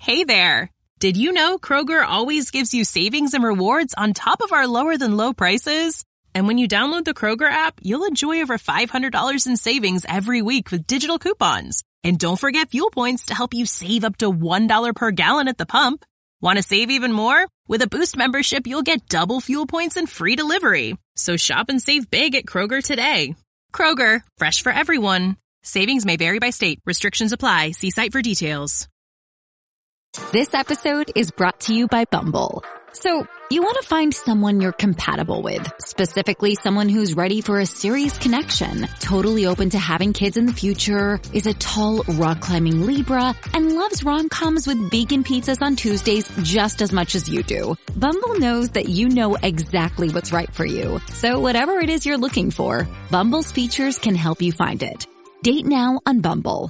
Hey there! Did you know Kroger always gives you savings and rewards on top of our lower-than-low prices? And when you download the Kroger app, you'll enjoy over $500 in savings every week with digital coupons. And don't forget fuel points to help you save up to $1 per gallon at the pump. Want to save even more? With a Boost membership, you'll get double fuel points and free delivery. So shop and save big at Kroger today. Kroger, fresh for everyone. Savings may vary by state. Restrictions apply. See site for details. This episode is brought to you by Bumble. So, you want to find someone you're compatible with, specifically someone who's ready for a serious connection, totally open to having kids in the future, is a tall, rock-climbing Libra, and loves rom-coms with vegan pizzas on Tuesdays just as much as you do. Bumble knows that you know exactly what's right for you. So whatever it is you're looking for, Bumble's features can help you find it. Date now on Bumble.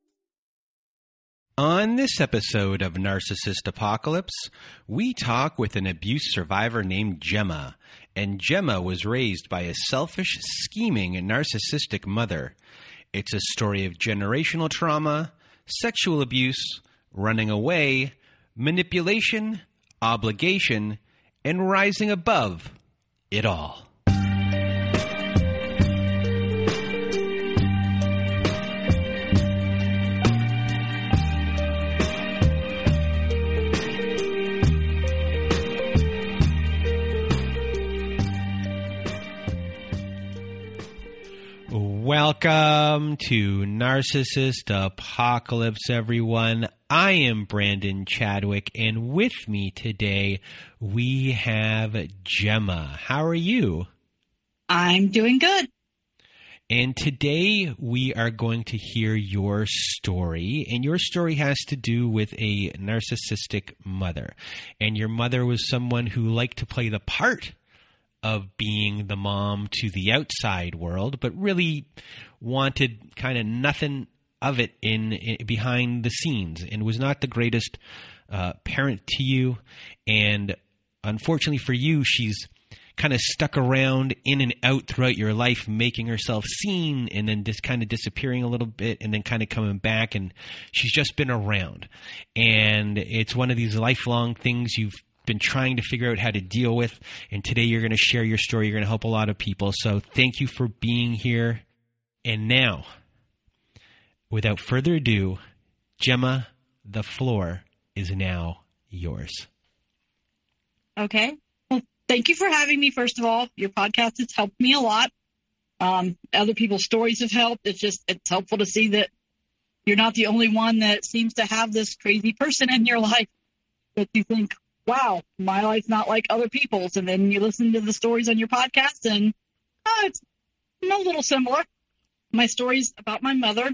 On this episode of Narcissist Apocalypse, we talk with an abuse survivor named Gemma. And Gemma was raised by a selfish, scheming, and narcissistic mother. It's a story of generational trauma, sexual abuse, running away, manipulation, obligation, and rising above it all. Welcome to Narcissist Apocalypse, everyone. I am Brandon Chadwick, and with me today we have Gemma. How are you? I'm doing good. And today we are going to hear your story, and your story has to do with a narcissistic mother. And your mother was someone who liked to play the part of being the mom to the outside world, but really wanted kind of nothing of it in behind the scenes, and was not the greatest parent to you. And unfortunately for you, she's kind of stuck around in and out throughout your life, making herself seen and then just kind of disappearing a little bit and then kind of coming back. And she's just been around. And it's one of these lifelong things you've been trying to figure out how to deal with, and today you're going to share your story. You're going to help a lot of people, so thank you for being here. And now, without further ado, Gemma, the floor is now yours. Okay. Well, thank you for having me, first of all. Your podcast has helped me a lot. Other people's stories have helped. It's helpful to see that you're not the only one that seems to have this crazy person in your life that you think, wow, my life's not like other people's. And then you listen to the stories on your podcast and it's a little similar. My story's about my mother.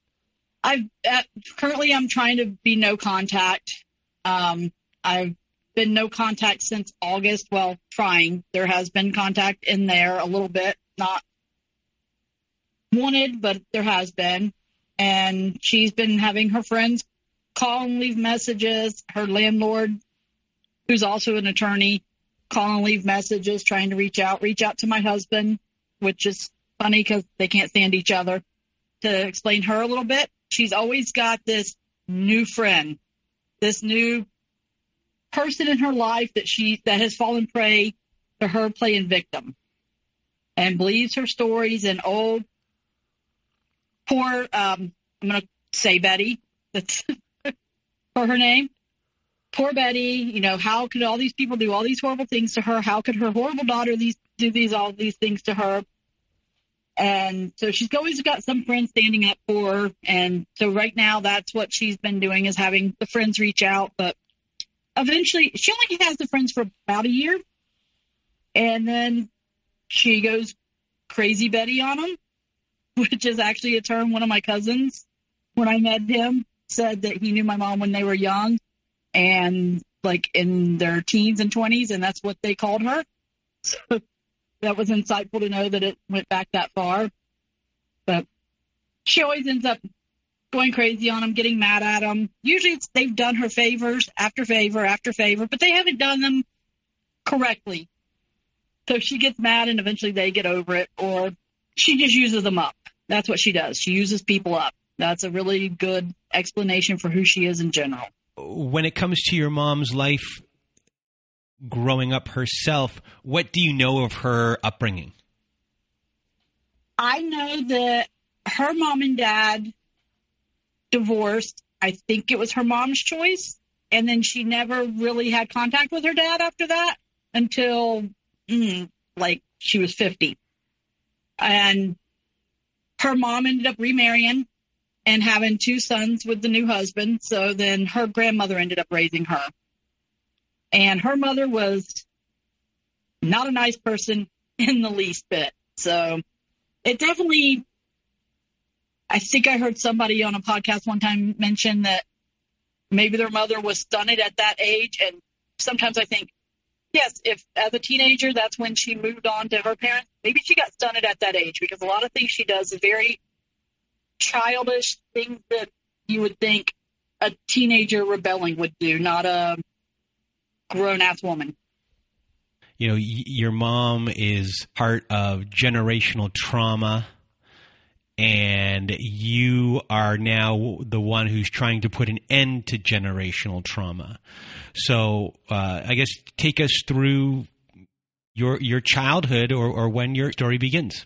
Currently I'm trying to be no contact. I've been no contact since August. Well, trying. There has been contact in there a little bit, not wanted, but there has been. And she's been having her friends call and leave messages. Her landlord, who's also an attorney, call and leave messages, trying to reach out to my husband, which is funny because they can't stand each other. To explain her a little bit, she's always got this new friend, this new person in her life that has fallen prey to her playing victim and believes her stories. And poor, I'm going to say Betty, that's for her name. Poor Betty, how could all these people do all these horrible things to her? How could her horrible daughter do all these things to her? And so she's always got some friends standing up for her. And so right now that's what she's been doing, is having the friends reach out. But eventually she only has the friends for about a year. And then she goes crazy Betty on them, which is actually a term one of my cousins, when I met him, said that he knew my mom when they were young and like in their teens and 20s, and that's what they called her. So that was insightful to know that it went back that far. But she always ends up going crazy on them, getting mad at them. Usually they've done her favors after favor after favor, but they haven't done them correctly. So she gets mad and eventually they get over it, or she just uses them up. That's what she does. She uses people up. That's a really good explanation for who she is in general. when it comes to your mom's life growing up herself, what do you know of her upbringing? I know that her mom and dad divorced. I think it was her mom's choice. And then she never really had contact with her dad after that until like she was 50. And her mom ended up remarrying and having 2 sons with the new husband. So then her grandmother ended up raising her. And her mother was not a nice person in the least bit. So it definitely, I think I heard somebody on a podcast one time mention that maybe their mother was stunted at that age. And sometimes I think, yes, if as a teenager, that's when she moved on to her parents, maybe she got stunted at that age, because a lot of things she does is very childish things that you would think a teenager rebelling would do, not a grown-ass woman. You know, your mom is part of generational trauma, and you are now the one who's trying to put an end to generational trauma. So I guess take us through your childhood or when your story begins.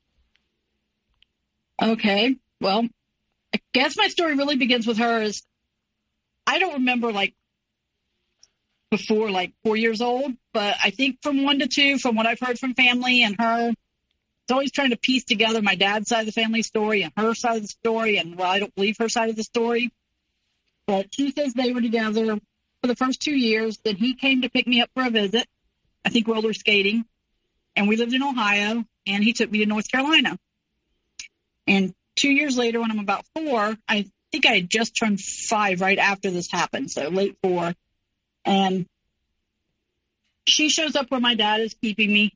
Okay. Well, I guess my story really begins with her is I don't remember like before like 4 years old, but I think from 1 to 2, from what I've heard from family and her, it's always trying to piece together my dad's side of the family story and her side of the story. And well, I don't believe her side of the story, but she says they were together for the first 2 years. Then he came to pick me up for a visit, I think roller skating, and we lived in Ohio, and he took me to North Carolina. And 2 years later, when I'm about 4, I think I had just turned 5 right after this happened, so late 4. And she shows up where my dad is keeping me,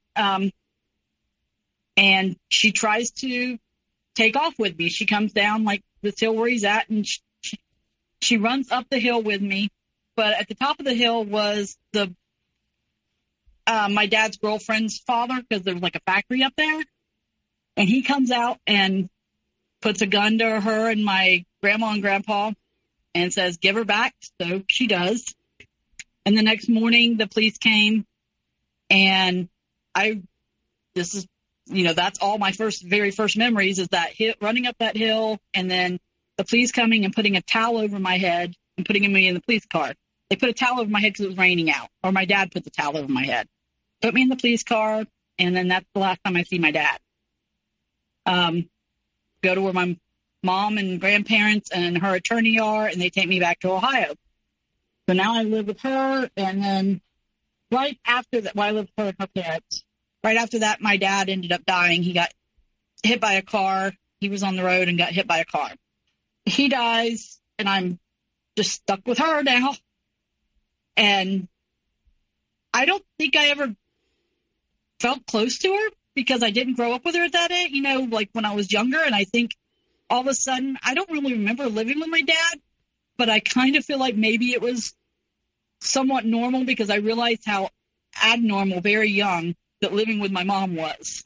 and she tries to take off with me. She comes down like this hill where he's at, and she runs up the hill with me. But at the top of the hill was my dad's girlfriend's father, because there was like a factory up there. And he comes out and puts a gun to her and my grandma and grandpa and says, "Give her back." So she does. And the next morning, the police came, and that's all my very first memories is that running up that hill, and then the police coming and putting a towel over my head and putting me in the police car. They put a towel over my head because it was raining out, or my dad put the towel over my head, put me in the police car, and then that's the last time I see my dad. Go to where my mom and grandparents and her attorney are, and they take me back to Ohio. So now I live with her, and then right after that, I live with her and her parents. Right after that, my dad ended up dying. He got hit by a car. He was on the road and got hit by a car. He dies, and I'm just stuck with her now. And I don't think I ever felt close to her because I didn't grow up with her at that age, like when I was younger. And I think all of a sudden, I don't really remember living with my dad, but I kind of feel like maybe it was somewhat normal because I realized how abnormal, very young, that living with my mom was.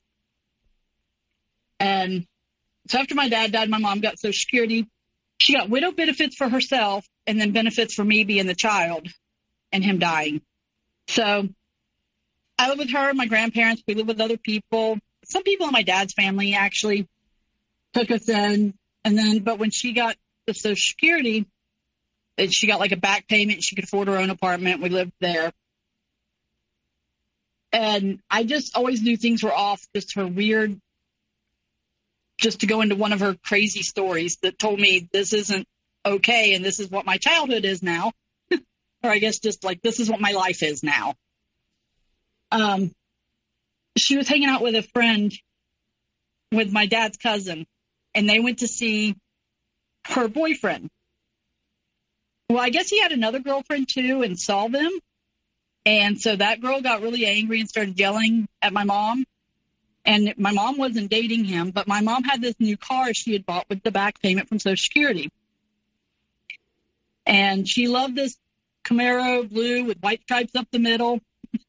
And so after my dad died, my mom got Social Security. She got widow benefits for herself and then benefits for me being the child and him dying. So I live with her and my grandparents. We live with other people. Some people in my dad's family actually took us in. But when she got the Social Security, she got like a back payment. She could afford her own apartment. We lived there. And I just always knew things were off. Just her weird, just to go into one of her crazy stories that told me this isn't okay. And this is what my childhood is now. Or I guess just like, this is what my life is now. She was hanging out with a friend with my dad's cousin, and they went to see her boyfriend. Well, I guess he had another girlfriend too and saw them. And so that girl got really angry and started yelling at my mom. And my mom wasn't dating him, but my mom had this new car she had bought with the back payment from Social Security. And she loved this Camaro blue with white stripes up the middle,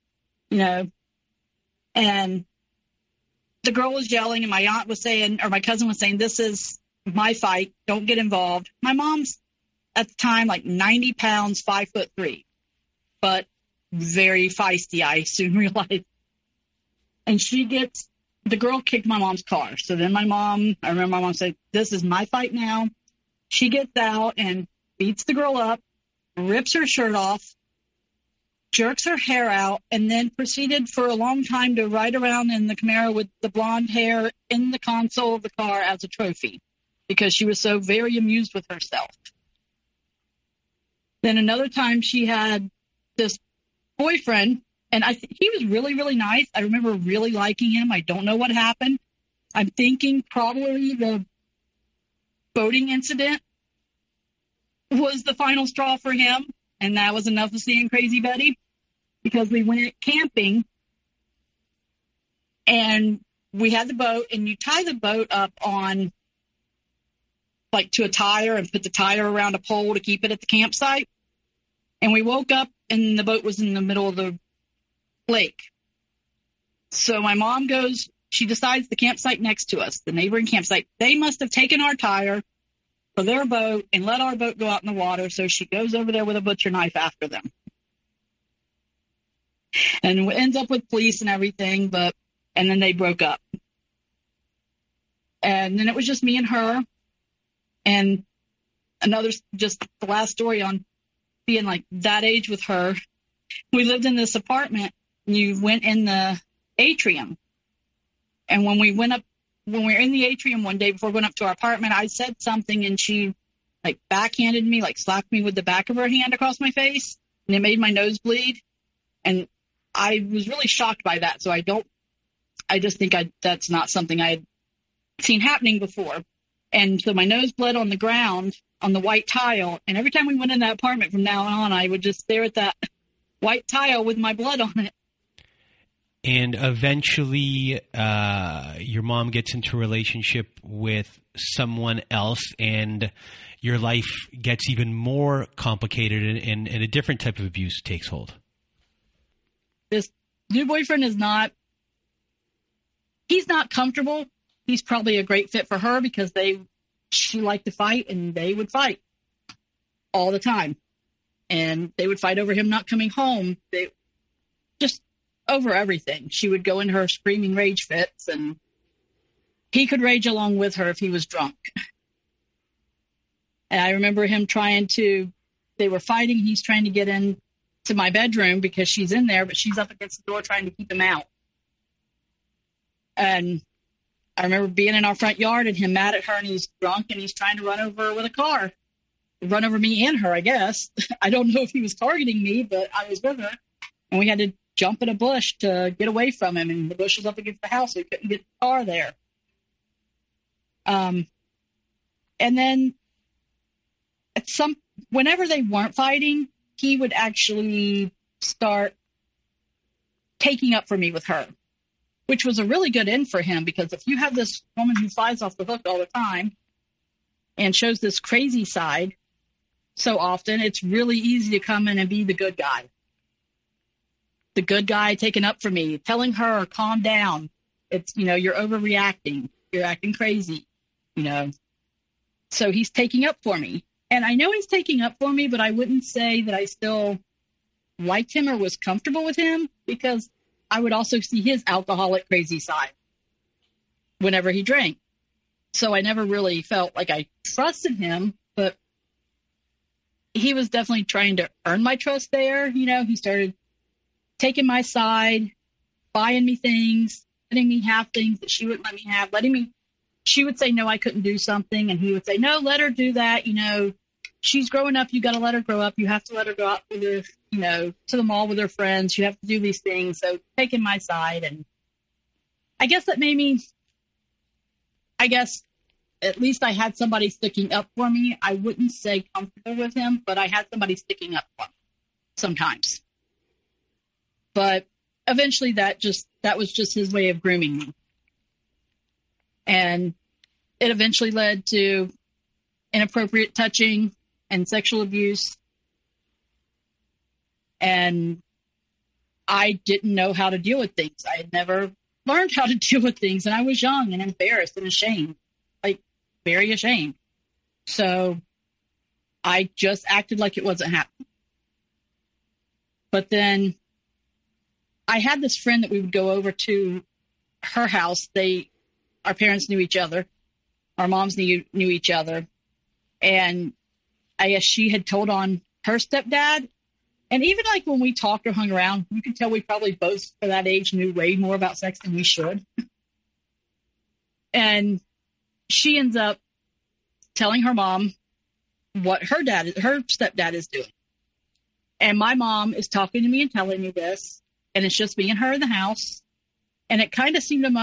and the girl was yelling, and my aunt was saying, or my cousin was saying, "This is my fight. Don't get involved." My mom's at the time, like 90 pounds, 5'3", but very feisty, I soon realized. And the girl kicked my mom's car. So then I remember my mom said, "This is my fight now." She gets out and beats the girl up, rips her shirt off, jerks her hair out, and then proceeded for a long time to ride around in the Camaro with the blonde hair in the console of the car as a trophy because she was so very amused with herself. Then another time she had this boyfriend, and he was really, really nice. I remember really liking him. I don't know what happened. I'm thinking probably the boating incident was the final straw for him, and that was enough of seeing Crazy Betty, because we went camping, and we had the boat, and you tie the boat up on, like, to a tire and put the tire around a pole to keep it at the campsite. And we woke up, and the boat was in the middle of the lake. So my mom she decides the campsite next to us, the neighboring campsite, they must have taken our tire for their boat and let our boat go out in the water. So she goes over there with a butcher knife after them. And ends up with police and everything, and then they broke up. And then it was just me and her. And just the last story on being like that age with her. We lived in this apartment, and you went in the atrium. And when we were in the atrium one day before going up to our apartment, I said something, and she like backhanded me, like slapped me with the back of her hand across my face, and it made my nose bleed. And I was really shocked by that. So I just think that's not something I had seen happening before. And so my nose bled on the ground on the white tile. And every time we went in that apartment from now on, I would just stare at that white tile with my blood on it. And eventually your mom gets into a relationship with someone else, and your life gets even more complicated, and a different type of abuse takes hold. This new boyfriend he's not comfortable. He's probably a great fit for her because she liked to fight, and they would fight all the time. And they would fight over him not coming home. They just over everything. She would go in her screaming rage fits, and he could rage along with her if he was drunk. And I remember him they were fighting. He's trying to get into my bedroom because she's in there, but she's up against the door trying to keep him out. And I remember being in our front yard and him mad at her, and he's drunk, and he's trying to run over her with a car. Run over me and her, I guess. I don't know if he was targeting me, but I was with her. And we had to jump in a bush to get away from him, and the bush was up against the house, so he couldn't get the car there. And then whenever they weren't fighting, he would actually start taking up for me with her, which was a really good end for him, because if you have this woman who flies off the hook all the time and shows this crazy side so often, it's really easy to come in and be the good guy. The good guy taking up for me, telling her, calm down. It's, you're overreacting. You're acting crazy, So he's taking up for me. And I know he's taking up for me, but I wouldn't say that I still liked him or was comfortable with him, because I would also see his alcoholic crazy side whenever he drank. So I never really felt like I trusted him, but he was definitely trying to earn my trust there. He started taking my side, buying me things, letting me have things that she wouldn't let me have, she would say, no, I couldn't do something. And he would say, no, let her do that. She's growing up. You got to let her grow up. You have to let her go out with her, to the mall with her friends. You have to do these things. So taking my side. And I guess that made me, at least I had somebody sticking up for me. I wouldn't say comfortable with him, but I had somebody sticking up for me sometimes. But eventually that was just his way of grooming me. And it eventually led to inappropriate touching and sexual abuse. And I didn't know how to deal with things. I had never learned how to deal with things, and I was young and embarrassed and ashamed, like very ashamed. So I just acted like it wasn't happening. But then I had this friend that we would go over to her house. Our parents knew each other. Our moms knew each other. And I guess she had told on her stepdad. And even like when we talked or hung around, you can tell we probably both for that age knew way more about sex than we should. And she ends up telling her mom what her stepdad is doing. And my mom is talking to me and telling me this, and it's just me and her in the house. And it kind of seemed to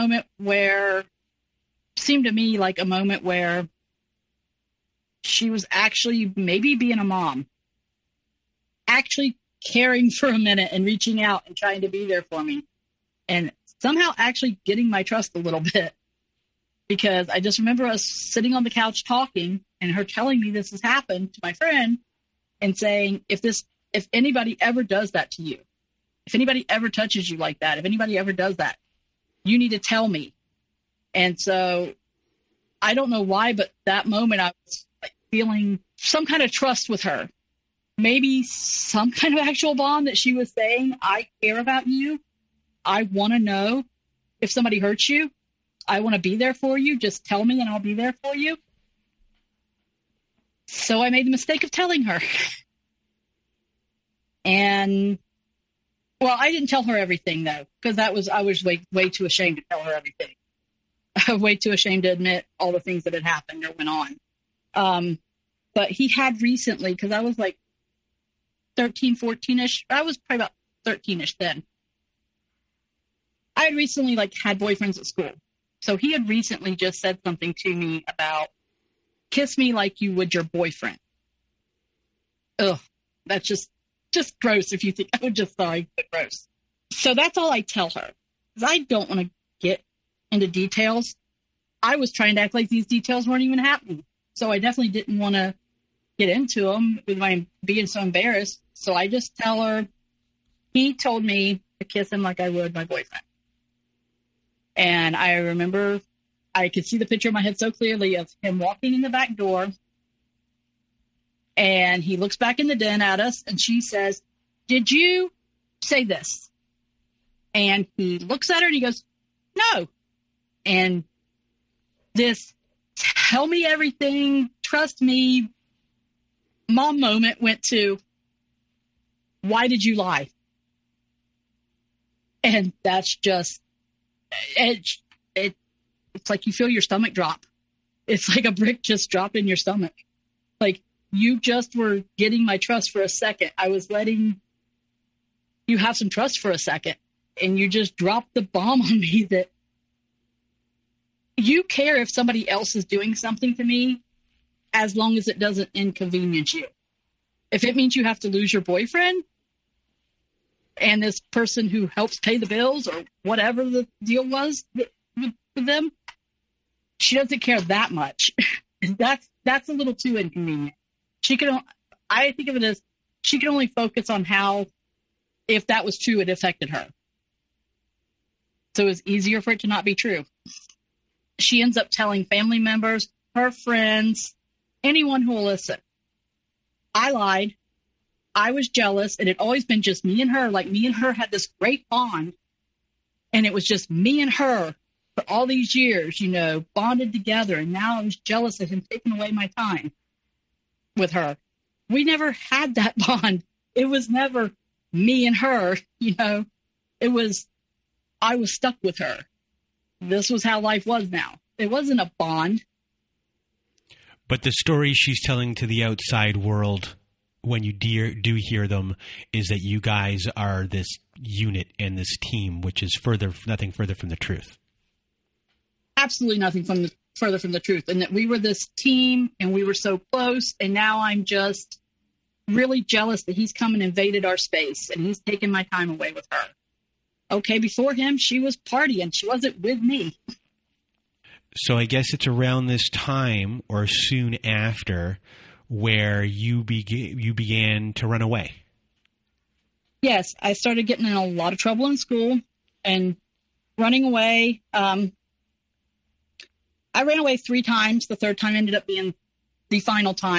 me like a moment where she was actually maybe being a mom, actually caring for a minute and reaching out and trying to be there for me, and somehow actually getting my trust a little bit. Because I just remember us sitting on the couch talking and her telling me this has happened to my friend and saying, if anybody ever does that to you, if anybody ever touches you like that, if anybody ever does that, you need to tell me. And so I don't know why, but that moment I was like feeling some kind of trust with her, maybe some kind of actual bond that she was saying, I care about you. I want to know if somebody hurts you. I want to be there for you. Just tell me and I'll be there for you. So I made the mistake of telling her. And, well, I didn't tell her everything, though, because I was way too ashamed to tell her everything. Way too ashamed to admit all the things that had happened or went on. But he had recently, because I was like 13, 14-ish. I was probably about 13-ish then. I had recently had boyfriends at school. So he had recently just said something to me about kiss me like you would your boyfriend. Ugh, that's just gross if you think, sorry, but gross. So that's all I tell her. Because I don't want to get into details. I was trying to act like these details weren't even happening. So I definitely didn't want to get into them with my being so embarrassed. So I just tell her, he told me to kiss him like I would my boyfriend. And I remember I could see the picture in my head so clearly of him walking in the back door. And he looks back in the den at us and she says, did you say this? And he looks at her and he goes, no. And this tell me everything, trust me, mom moment went to, why did you lie? And that's just, it's like you feel your stomach drop. It's like a brick just dropped in your stomach. Like you just were getting my trust for a second. I was letting you have some trust for a second, and you just dropped the bomb on me that you care if somebody else is doing something to me as long as it doesn't inconvenience you. If it means you have to lose your boyfriend and this person who helps pay the bills or whatever the deal was with them, she doesn't care that much. That's a little too inconvenient. I think of it as she can only focus on how, if that was true, it affected her. So it was easier for it to not be true. She ends up telling family members, her friends, anyone who will listen. I lied. I was jealous. It had always been just me and her. Like me and her had this great bond. And it was just me and her for all these years, bonded together. And now I was jealous of him taking away my time with her. We never had that bond. It was never me and her, It was, I was stuck with her. This was how life was now. It wasn't a bond. But the story she's telling to the outside world, when you do hear them, is that you guys are this unit and this team, which is nothing further from the truth. Absolutely nothing further from the truth. And that we were this team and we were so close. And now I'm just really jealous that he's come and invaded our space and he's taken my time away with her. Okay, before him, she was partying. She wasn't with me. So I guess it's around this time or soon after where you began to run away. Yes, I started getting in a lot of trouble in school and running away. I ran away 3 times. The third time ended up being the final time.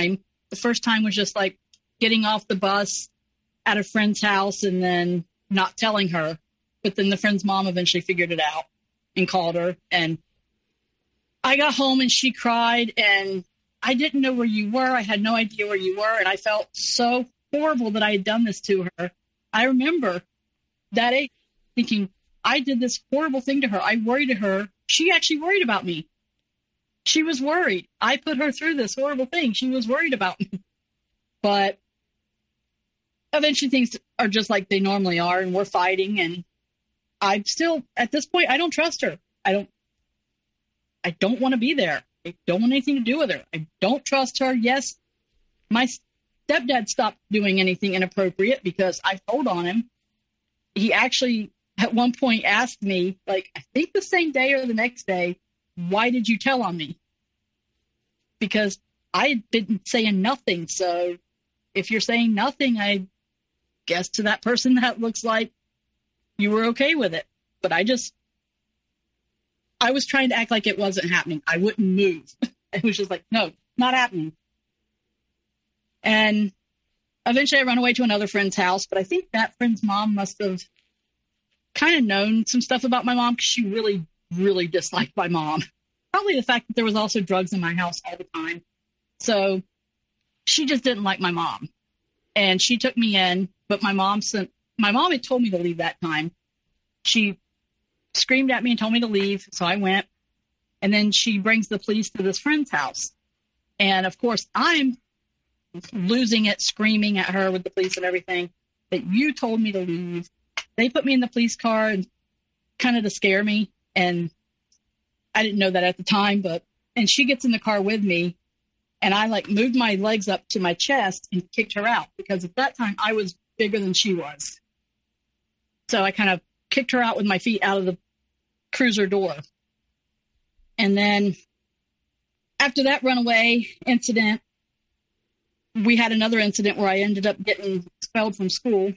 The first time was just like getting off the bus at a friend's house and then not telling her. But then the friend's mom eventually figured it out and called her. And I got home and she cried and I didn't know where you were. I had no idea where you were. And I felt so horrible that I had done this to her. I remember that age thinking, I did this horrible thing to her. I worried her. She actually worried about me. She was worried. I put her through this horrible thing. She was worried about me. But eventually things are just like they normally are, and we're fighting. And I'm still, at this point, I don't trust her. I don't want to be there. I don't want anything to do with her. I don't trust her. Yes, my stepdad stopped doing anything inappropriate because I told on him. He actually at one point asked me, like, I think the same day or the next day, why did you tell on me? Because I had been saying nothing. So if you're saying nothing, I guess to that person that looks like you were okay with it. But I was trying to act like it wasn't happening. I wouldn't move. It was just like, no, not happening. And eventually I ran away to another friend's house, but I think that friend's mom must have kind of known some stuff about my mom because she really, really disliked my mom. Probably the fact that there was also drugs in my house all the time. So she just didn't like my mom. And she took me in, but my mom had told me to leave that time. She screamed at me and told me to leave. So I went. And then she brings the police to this friend's house. And of course, I'm losing it, screaming at her with the police and everything, that you told me to leave. They put me in the police car and kind of to scare me. And I didn't know that at the time, and she gets in the car with me. And I like moved my legs up to my chest and kicked her out because at that time I was bigger than she was. So I kind of kicked her out with my feet out of the cruiser door. And then after that runaway incident, we had another incident where I ended up getting expelled from school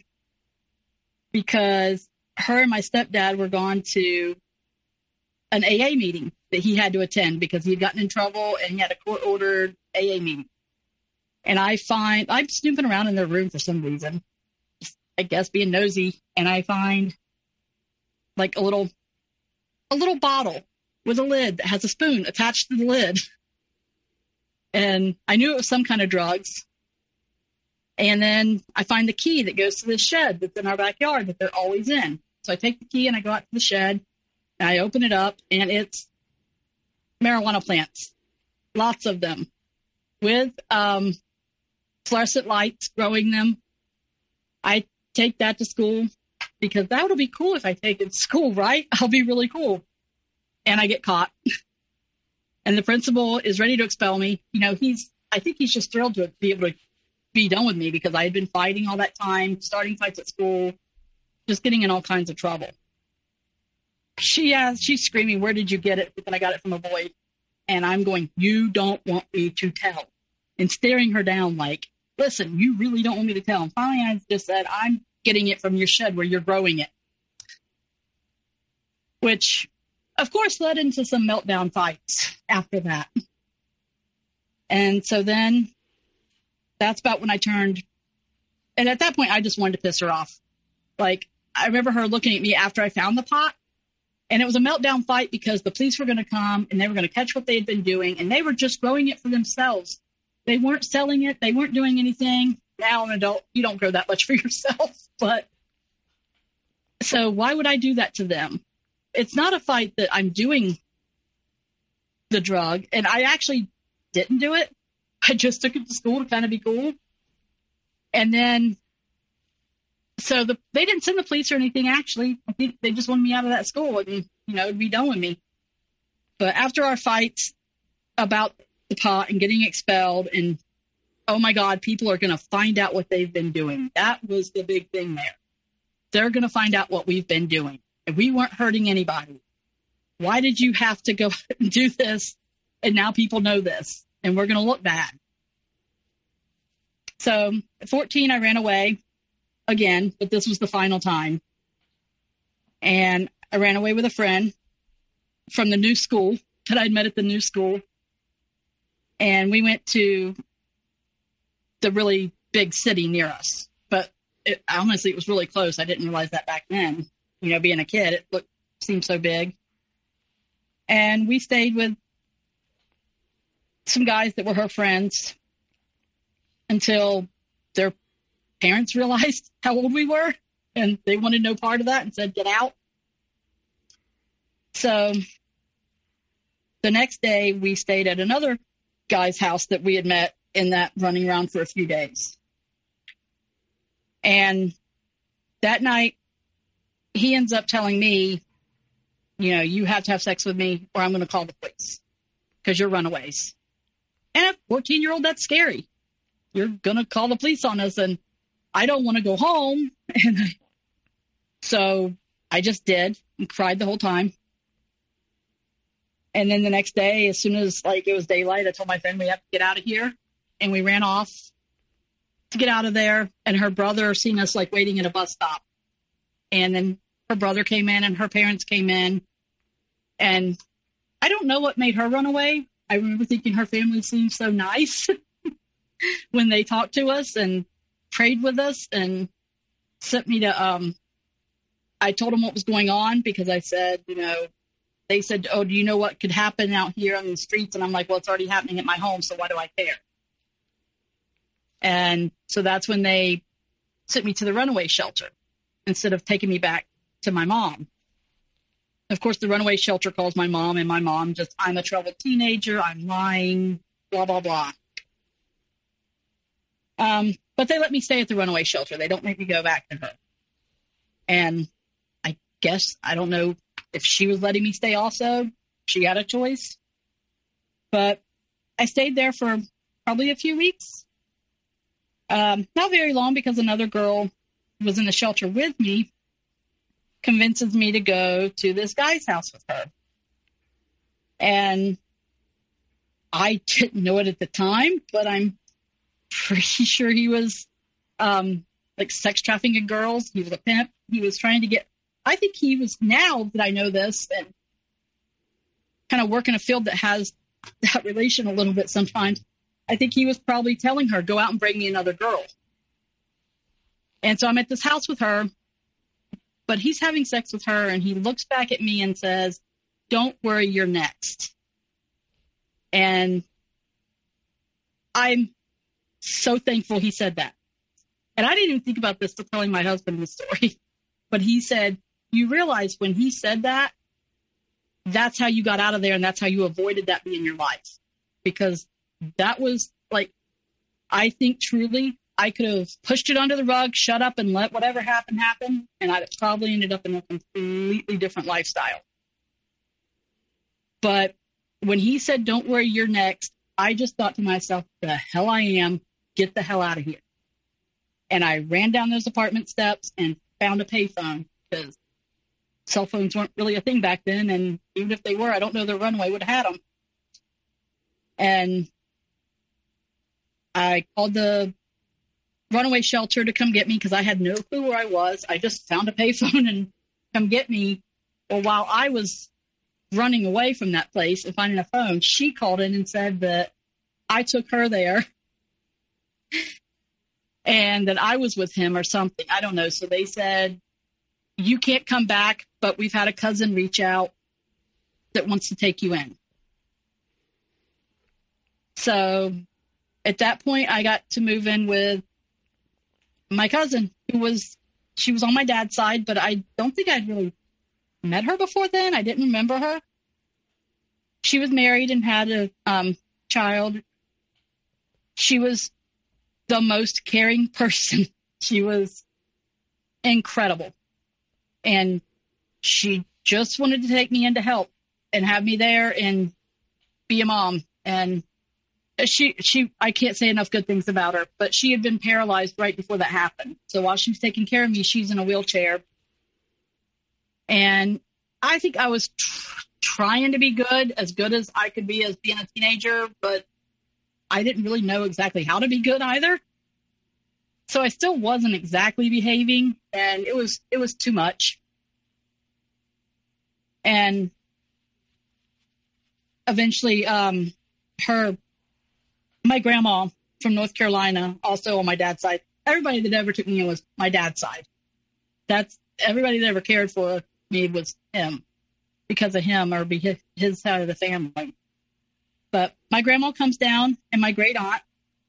because her and my stepdad were gone to an AA meeting that he had to attend because he had gotten in trouble and he had a court-ordered AA meeting. And I'm snooping around in their room for some reason, I guess being nosy, and I find like a little bottle with a lid that has a spoon attached to the lid. And I knew it was some kind of drugs. And then I find the key that goes to this shed that's in our backyard that they're always in. So I take the key and I go out to the shed and I open it up and it's marijuana plants, lots of them with fluorescent lights growing them. I take that to school because that would be cool if I take it to school, right? I'll be really cool. And I get caught. And the principal is ready to expel me. You know, I think he's just thrilled to be able to be done with me because I had been fighting all that time, starting fights at school, just getting in all kinds of trouble. She's screaming, "Where did you get it?" And I got it from a boy. And I'm going, "You don't want me to tell." And staring her down like, "Listen, you really don't want me to tell." And finally I just said, "I'm getting it from your shed where you're growing it." Which, of course, led into some meltdown fights after that. And so then that's about when I turned. And at that point, I just wanted to piss her off. Like, I remember her looking at me after I found the pot. And it was a meltdown fight because the police were going to come and they were going to catch what they had been doing. And they were just growing it for themselves. They weren't selling it. They weren't doing anything. Now, an adult, you don't grow that much for yourself. But so why would I do that to them? It's not a fight that I'm doing the drug. And I actually didn't do it. I just took it to school to kind of be cool. And then, so they didn't send the police or anything, actually. I think they just wanted me out of that school and, be done with me. But after our fights about the pot and getting expelled and, oh my God, people are going to find out what they've been doing. That was the big thing there. They're going to find out what we've been doing. And we weren't hurting anybody. Why did you have to go and do this? And now people know this and we're going to look bad. So at 14, I ran away again, but this was the final time. And I ran away with a friend from the new school that I'd met at the new school. And we went to the really big city near us. But honestly, it was really close. I didn't realize that back then. You know, being a kid, it seemed so big. And we stayed with some guys that were her friends until their parents realized how old we were, and they wanted no part of that and said, get out. So the next day we stayed at another guy's house that we had met in that running around for a few days. And that night he ends up telling me, you know, you have to have sex with me or I'm going to call the police because you're runaways. And a 14-year-old, that's scary. You're going to call the police on us, and I don't want to go home. And so I just did and cried the whole time. And then the next day, as soon as it was daylight, I told my friend we have to get out of here. And we ran off to get out of there. And her brother seen us waiting at a bus stop. And then her brother came in and her parents came in. And I don't know what made her run away. I remember thinking her family seemed so nice when they talked to us and prayed with us and sent me to, I told them what was going on because I said, you know, they said, oh, do you know what could happen out here on the streets? And I'm like, well, it's already happening at my home, so why do I care? And so that's when they sent me to the runaway shelter instead of taking me back to my mom. Of course, the runaway shelter calls my mom, and my mom just, I'm a troubled teenager, I'm lying, blah, blah, blah. But they let me stay at the runaway shelter. They don't make me go back to her. And I guess, I don't know if she was letting me stay also. She had a choice. But I stayed there for probably a few weeks. Not very long, because another girl who was in the shelter with me convinces me to go to this guy's house with her. And I didn't know it at the time, but I'm pretty sure he was sex trafficking girls. He was a pimp. He was trying to get, I think he was, now that I know this, and kind of work in a field that has that relation a little bit sometimes, I think he was probably telling her, go out and bring me another girl. And so I'm at this house with her, but he's having sex with her, and he looks back at me and says, don't worry, you're next. And I'm so thankful he said that. And I didn't even think about this till telling my husband the story. But he said, you realize when he said that, that's how you got out of there, and that's how you avoided that being your life. Because that was I think truly I could have pushed it under the rug, shut up, and let whatever happen, and I'd have probably ended up in a completely different lifestyle. But when he said, don't worry, you're next, I just thought to myself, the hell I am, get the hell out of here. And I ran down those apartment steps and found a payphone, because cell phones weren't really a thing back then. And even if they were, I don't know the runway would have had them. And I called the runaway shelter to come get me, because I had no clue where I was. I just found a payphone and come get me. Well, while I was running away from that place and finding a phone, she called in and said that I took her there and that I was with him or something. I don't know. So they said, you can't come back, but we've had a cousin reach out that wants to take you in. So at that point, I got to move in with my cousin, she was on my dad's side, but I don't think I'd really met her before then. I didn't remember her. She was married and had a child. She was the most caring person. She was incredible. And she just wanted to take me in to help and have me there and be a mom. And I can't say enough good things about her, but she had been paralyzed right before that happened. So while she was taking care of me, she's in a wheelchair. And I think I was trying to be as good as I could be as being a teenager, but I didn't really know exactly how to be good either. So I still wasn't exactly behaving, and it was too much. And eventually, my grandma from North Carolina, also on my dad's side. Everybody that ever took me in was my dad's side. That's everybody that ever cared for me was him, because of him or be his side of the family. But my grandma comes down and my great aunt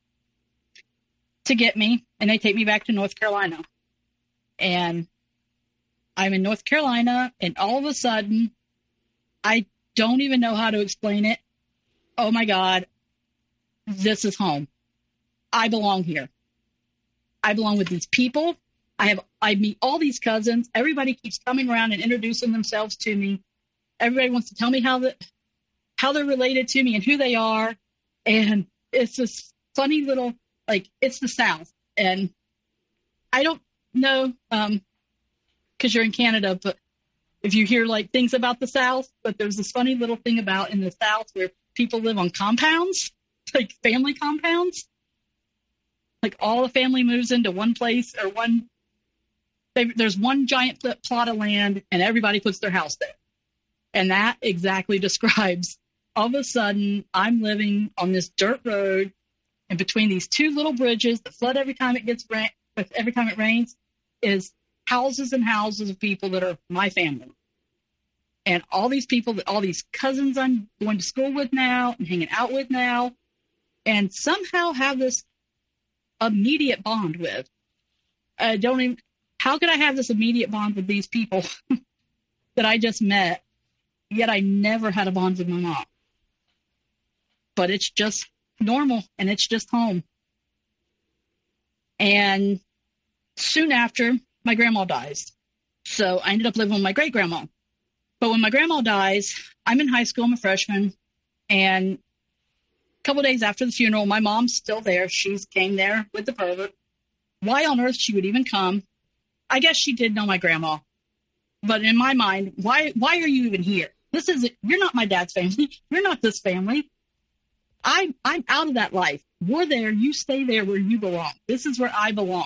to get me, and they take me back to North Carolina. And I'm in North Carolina, and all of a sudden, I don't even know how to explain it. Oh my God, this is home. I belong here. I belong with these people. I meet all these cousins. Everybody keeps coming around and introducing themselves to me. Everybody wants to tell me how they're related to me and who they are. And it's this funny little, like, it's the South. And I don't know, because you're in Canada, but if you hear like things about the South, but there's this funny little thing about in the South where people live on compounds, like family compounds. Like all the family moves into one place or there's one giant plot of land and everybody puts their house there. And that exactly describes, all of a sudden, I'm living on this dirt road and between these two little bridges that flood every time it rains is houses and houses of people that are my family. And all these people, all these cousins I'm going to school with now and hanging out with now, and somehow have this immediate bond with. How could I have this immediate bond with these people that I just met, yet I never had a bond with my mom? But it's just normal, and it's just home. And soon after, my grandma dies. So I ended up living with my great-grandma. But when my grandma dies, I'm in high school, I'm a freshman, and a couple of days after the funeral, my mom's still there. She's came there with the pervert. Why on earth she would even come? I guess she did know my grandma. But in my mind, why are you even here? You're not my dad's family. You're not this family. I'm out of that life. We're there. You stay there where you belong. This is where I belong.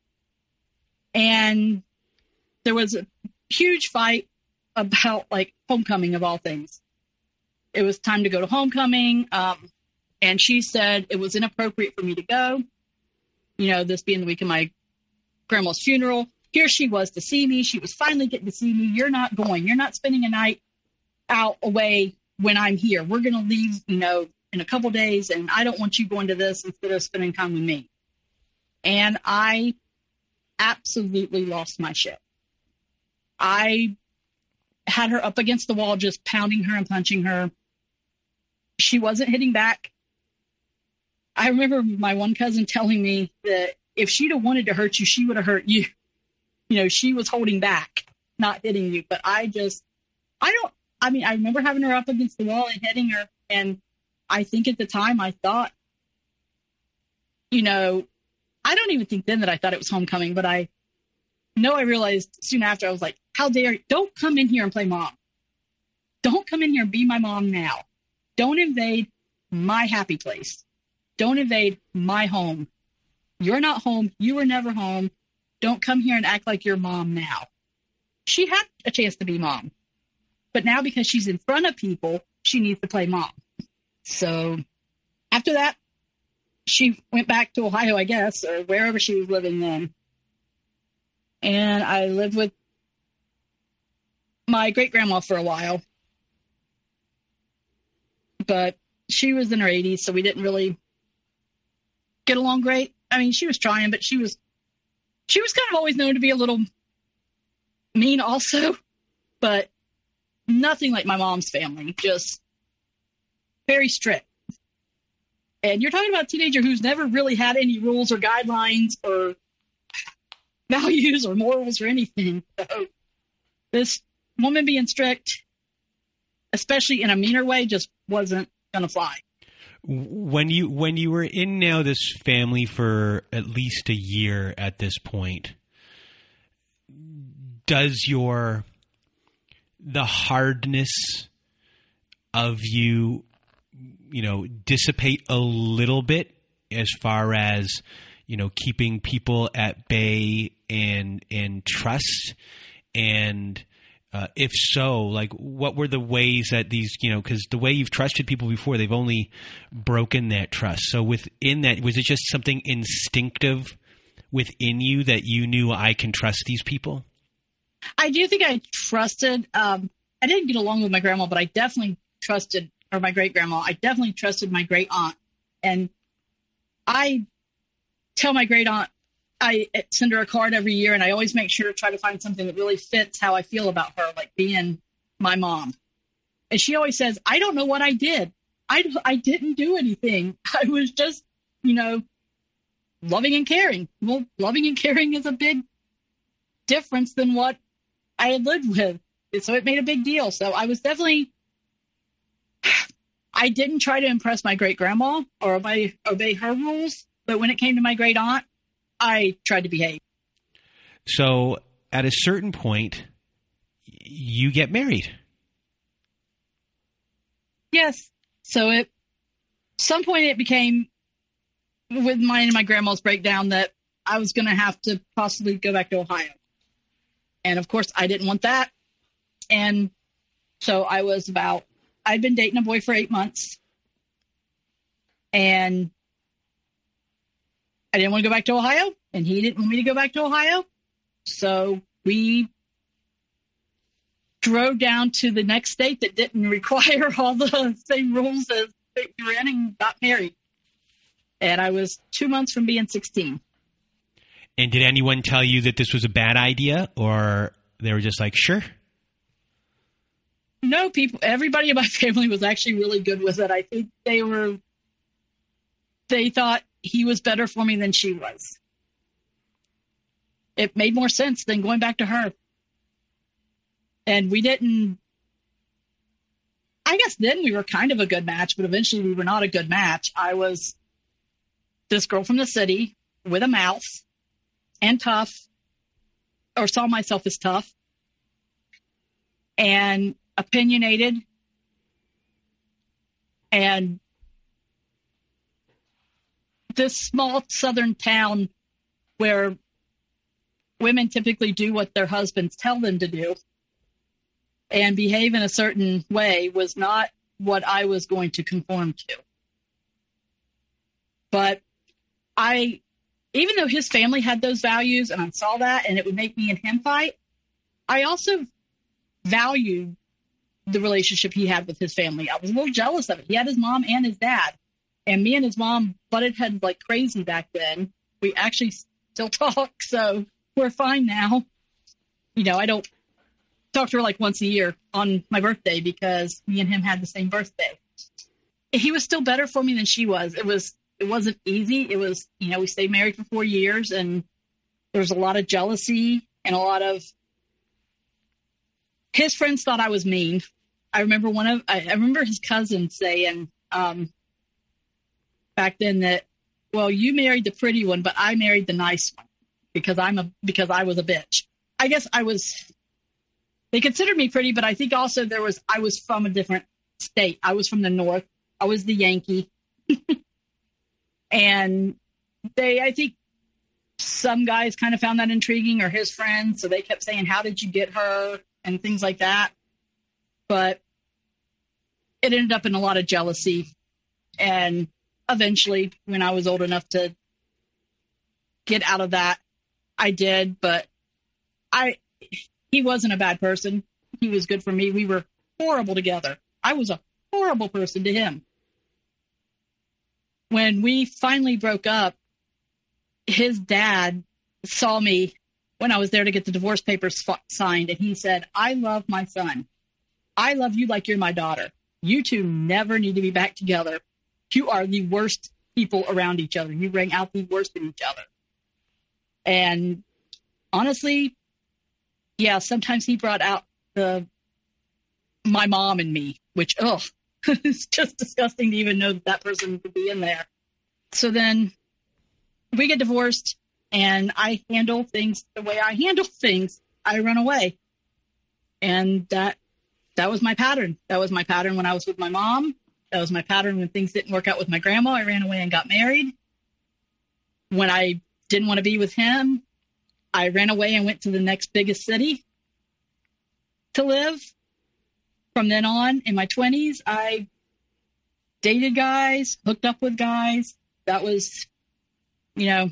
And there was a huge fight about like homecoming of all things. It was time to go to homecoming. And she said it was inappropriate for me to go. You know, this being the week of my grandma's funeral. Here she was to see me. She was finally getting to see me. You're not going. You're not spending a night out away when I'm here. We're going to leave, in a couple days, and I don't want you going to this instead of spending time with me. And I absolutely lost my shit. I had her up against the wall, just pounding her and punching her. She wasn't hitting back. I remember my one cousin telling me that if she'd have wanted to hurt you, she would have hurt you. She was holding back, not hitting you. But I remember having her up against the wall and hitting her. And I think at the time I thought, I don't even think then that I thought it was homecoming, but I realized soon after, I was like, how dare you? Don't come in here and play mom. Don't come in here and be my mom now. Don't invade my happy place. Don't invade my home. You're not home. You were never home. Don't come here and act like you're mom now. She had a chance to be mom. But now because she's in front of people, she needs to play mom. So after that, she went back to Ohio, I guess, or wherever she was living then. And I lived with my great-grandma for a while. But she was in her 80s, so we didn't really get along great. I mean, she was trying, but she was kind of always known to be a little mean also, but nothing like my mom's family, just very strict. And you're talking about a teenager who's never really had any rules or guidelines or values or morals or anything. So this woman being strict, especially in a meaner way, just wasn't going to fly. When you were in now this family for at least a year at this point, does the hardness of you dissipate a little bit as far as, keeping people at bay and trust? And If so, like, what were the ways that these, because the way you've trusted people before, they've only broken that trust. So within that, was it just something instinctive within you that you knew, I can trust these people? I do think I trusted, I didn't get along with my grandma, but I definitely trusted, or my great grandma, I definitely trusted my great aunt. And I tell my great aunt, I send her a card every year, and I always make sure to try to find something that really fits how I feel about her, like being my mom. And she always says, I don't know what I did. I didn't do anything. I was just, loving and caring. Well, loving and caring is a big difference than what I had lived with. So it made a big deal. So I was definitely, I didn't try to impress my great grandma or obey her rules. But when it came to my great aunt, I tried to behave. So at a certain point, you get married. Yes. So at some point it became, with mine and my grandma's breakdown, that I was going to have to possibly go back to Ohio. And of course I didn't want that. And so I'd been dating a boy for 8 months, and I didn't want to go back to Ohio, and he didn't want me to go back to Ohio. So we drove down to the next state that didn't require all the same rules as we were in, and got married. And I was 2 months from being 16. And did anyone tell you that this was a bad idea, or they were just like, sure? No, everybody in my family was actually really good with it. I think they thought he was better for me than she was. It made more sense than going back to her. And I guess then we were kind of a good match, but eventually we were not a good match. I was this girl from the city with a mouth and tough, or saw myself as tough and opinionated, and this small southern town where women typically do what their husbands tell them to do and behave in a certain way was not what I was going to conform to. But even though his family had those values and I saw that and it would make me and him fight, I also valued the relationship he had with his family. I was a little jealous of it. He had his mom and his dad, and me and his mom butted heads like crazy back then. We actually still talk, so we're fine now. I don't talk to her like once a year on my birthday because me and him had the same birthday. He was still better for me than she was. It wasn't easy. It was, we stayed married for 4 years, and there was a lot of jealousy and a lot of, his friends thought I was mean. I remember his cousin saying back then that, well, you married the pretty one, but I married the nice one because I was a bitch. I guess they considered me pretty, but I think also I was from a different state. I was from the North. I was the Yankee. And I think some guys kind of found that intriguing, or his friends. So they kept saying, how did you get her? And things like that. But it ended up in a lot of jealousy. And eventually, when I was old enough to get out of that, I did. But he wasn't a bad person. He was good for me. We were horrible together. I was a horrible person to him. When we finally broke up, his dad saw me when I was there to get the divorce papers signed, and he said, I love my son. I love you like you're my daughter. You two never need to be back together. You are the worst people around each other. You bring out the worst in each other. And honestly, yeah, sometimes he brought out my mom and me, which, it's just disgusting to even know that person could be in there. So then we get divorced, and I handle things the way I handle things. I run away. And that was my pattern. That was my pattern when I was with my mom. That was my pattern when things didn't work out with my grandma. I ran away and got married. When I didn't want to be with him, I ran away and went to the next biggest city. to live. From then on, in my 20s, I dated guys, hooked up with guys. That was, where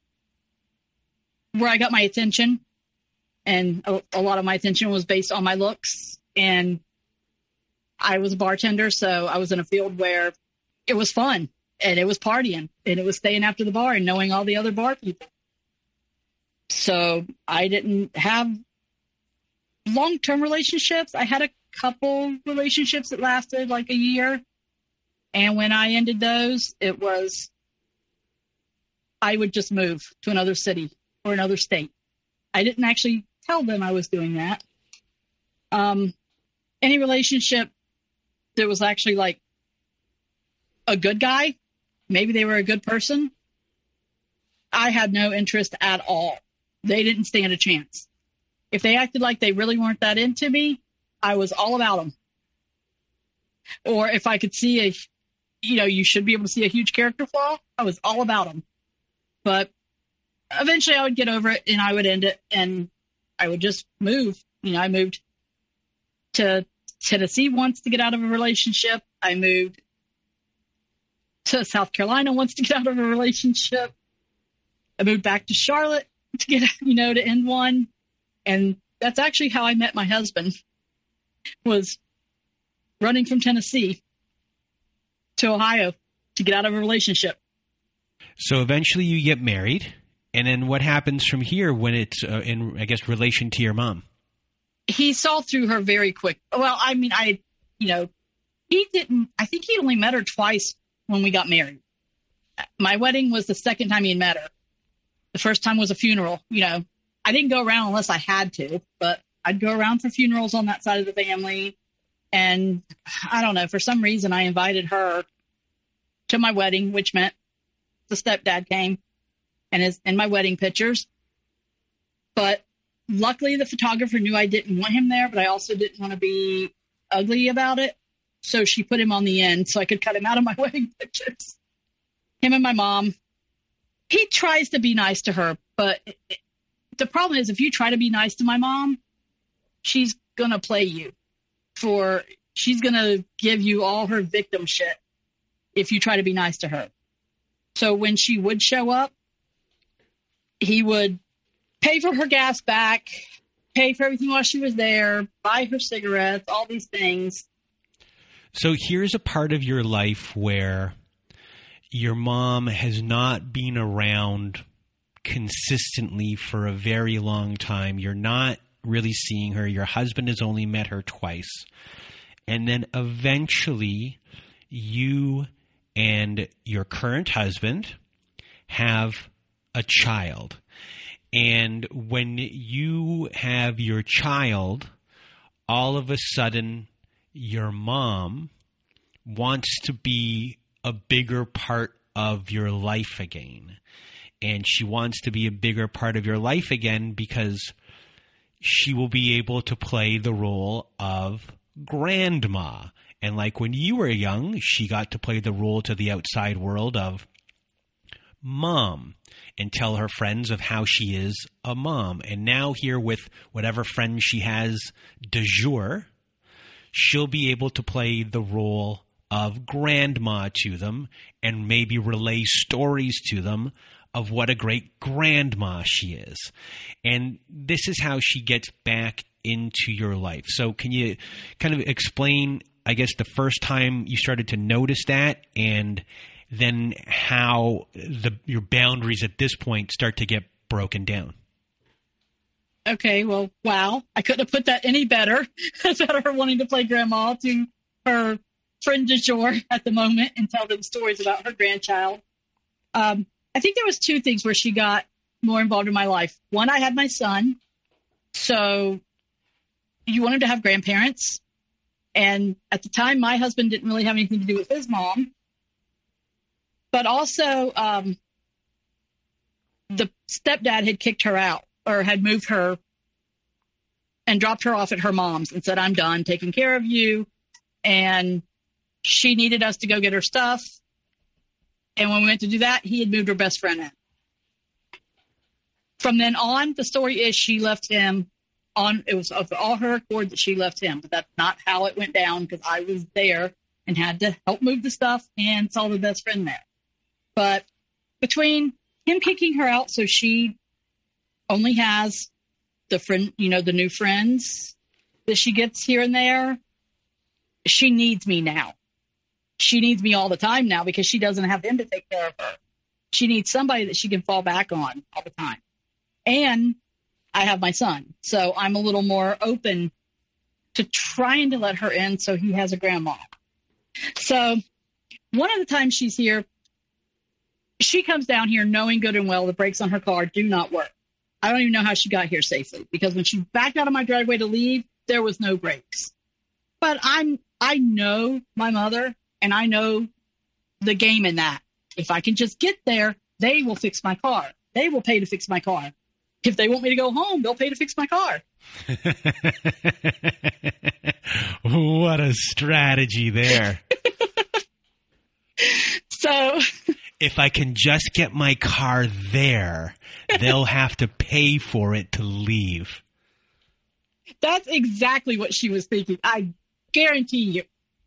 I got my attention. And a lot of my attention was based on my looks. And I was a bartender, so I was in a field where it was fun. And it was partying. And it was staying after the bar and knowing all the other bar people. So I didn't have long-term relationships. I had a couple relationships that lasted like a year. And when I ended those, I would just move to another city or another state. I didn't actually tell them I was doing that. Any relationship that was actually like a good guy, maybe they were a good person, I had no interest at all. They didn't stand a chance. If they acted like they really weren't that into me, I was all about them. Or if I could see you should be able to see a huge character flaw, I was all about them. But eventually I would get over it and I would end it and I would just move. I moved to Tennessee once to get out of a relationship. I moved to South Carolina once to get out of a relationship. I moved back to Charlotte to get, to end one. And that's actually how I met my husband, was running from Tennessee to Ohio to get out of a relationship. So eventually you get married. And then what happens from here when it's in, I guess, relation to your mom? He saw through her very quick. Well, I mean, he didn't, I think he only met her twice when we got married. My wedding was the second time he had met her. The first time was a funeral. I didn't go around unless I had to, but I'd go around for funerals on that side of the family. And I don't know, for some reason I invited her to my wedding, which meant the stepdad came and is in my wedding pictures. But luckily the photographer knew I didn't want him there, but I also didn't want to be ugly about it. So she put him on the end so I could cut him out of my wedding pictures. Him and my mom. He tries to be nice to her, but the problem is if you try to be nice to my mom, she's going to play you. She's going to give you all her victim shit if you try to be nice to her. So when she would show up, he would pay for her gas back, pay for everything while she was there, buy her cigarettes, all these things. So here's a part of your life where your mom has not been around consistently for a very long time. You're not really seeing her. Your husband has only met her twice. And then eventually you and your current husband have a child. And when you have your child, all of a sudden your mom wants to be a bigger part of your life again. And she wants to be a bigger part of your life again because she will be able to play the role of grandma. And like when you were young, she got to play the role to the outside world of mom and tell her friends of how she is a mom. And now here with whatever friends she has de jour, she'll be able to play the role of grandma to them and maybe relay stories to them of what a great grandma she is. And this is how she gets back into your life. So can you kind of explain, I guess, the first time you started to notice that and then how your boundaries at this point start to get broken down? Okay, well, wow. I couldn't have put that any better about her wanting to play grandma to her friend de jour at the moment and tell them stories about her grandchild. I think there was two things where she got more involved in my life. One, I had my son. So you want him to have grandparents. And at the time, my husband didn't really have anything to do with his mom. But also, the stepdad had kicked her out or had moved her and dropped her off at her mom's and said, I'm done taking care of you. And she needed us to go get her stuff. And when we went to do that, he had moved her best friend in. From then on, the story is she left him it was of all her accord that she left him, but that's not how it went down because I was there and had to help move the stuff and saw the best friend there. But between him kicking her out, so she only has the friend, the new friends that she gets here and there, she needs me now. She needs me all the time now because she doesn't have him to take care of her. She needs somebody that she can fall back on all the time. And I have my son, so I'm a little more open to trying to let her in so he has a grandma. So one of the times she's here, she comes down here knowing good and well the brakes on her car do not work. I don't even know how she got here safely because when she backed out of my driveway to leave, there was no brakes. But I know my mother and I know the game in that. If I can just get there, they will fix my car. They will pay to fix my car. If they want me to go home, they'll pay to fix my car. What a strategy there. So if I can just get my car there, they'll have to pay for it to leave. That's exactly what she was thinking. I guarantee you.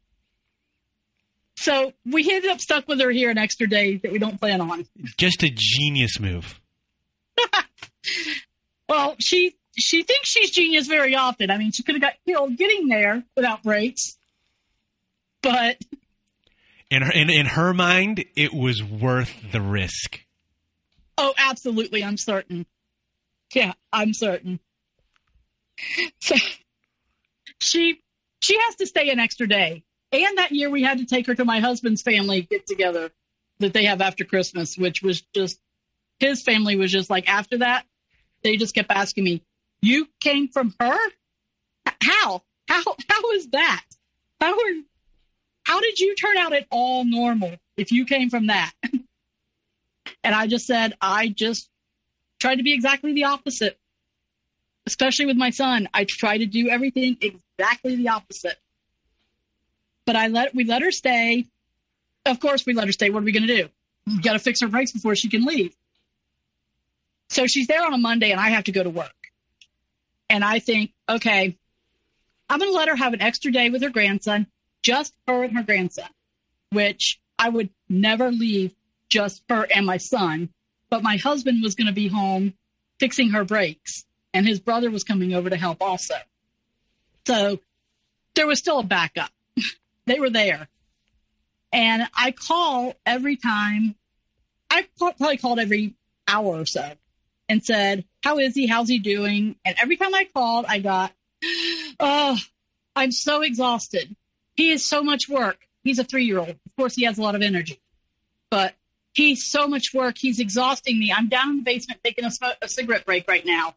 So we ended up stuck with her here an extra day that we don't plan on. Just a genius move. Well, she thinks she's genius very often. I mean, she could have got killed getting there without brakes. But in her mind, it was worth the risk. Oh, absolutely. I'm certain. Yeah, I'm certain. So she has to stay an extra day. And that year we had to take her to my husband's family get together that they have after Christmas, which was just, his family was just like, after that, they just kept asking me, you came from her? How is that? How did you turn out at all normal if you came from that? And I just said, I just tried to be exactly the opposite. Especially with my son. I try to do everything exactly the opposite. But we let her stay. Of course we let her stay. What are we going to do? We got to fix her brakes before she can leave. So she's there on a Monday and I have to go to work. And I think, okay, I'm going to let her have an extra day with her grandson, just her and her grandson, which I would never leave just her and my son. But my husband was going to be home fixing her brakes and his brother was coming over to help also. So there was still a backup. They were there. And I call every time. I probably called every hour or so and said, how is he? How's he doing? And every time I called, I got, oh, I'm so exhausted. He is so much work. He's a 3-year-old. Of course, he has a lot of energy. But he's so much work. He's exhausting me. I'm down in the basement taking a cigarette break right now.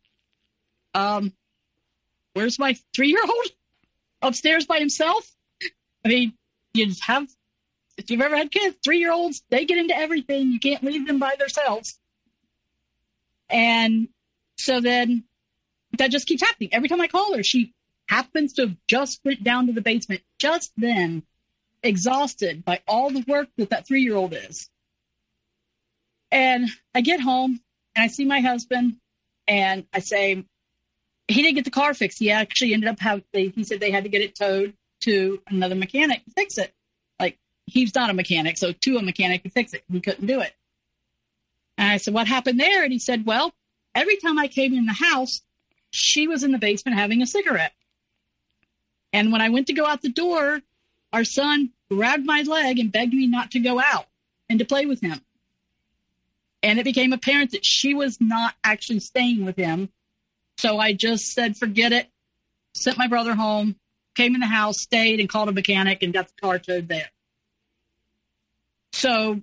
Where's my 3-year-old? Upstairs by himself? I mean, if you've ever had kids, 3-year-olds, they get into everything. You can't leave them by themselves. And so then that just keeps happening. Every time I call her, she happens to have just went down to the basement just then, exhausted by all the work that 3-year-old is. And I get home and I see my husband and I say, he didn't get the car fixed. He actually ended up he said they had to get it towed to another mechanic to fix it. Like, he's not a mechanic, so to a mechanic to fix it. He couldn't do it. And I said, what happened there? And he said, well, every time I came in the house, she was in the basement having a cigarette. And when I went to go out the door, our son grabbed my leg and begged me not to go out and to play with him. And it became apparent that she was not actually staying with him. So I just said, forget it, sent my brother home, came in the house, stayed, and called a mechanic and got the car towed there. So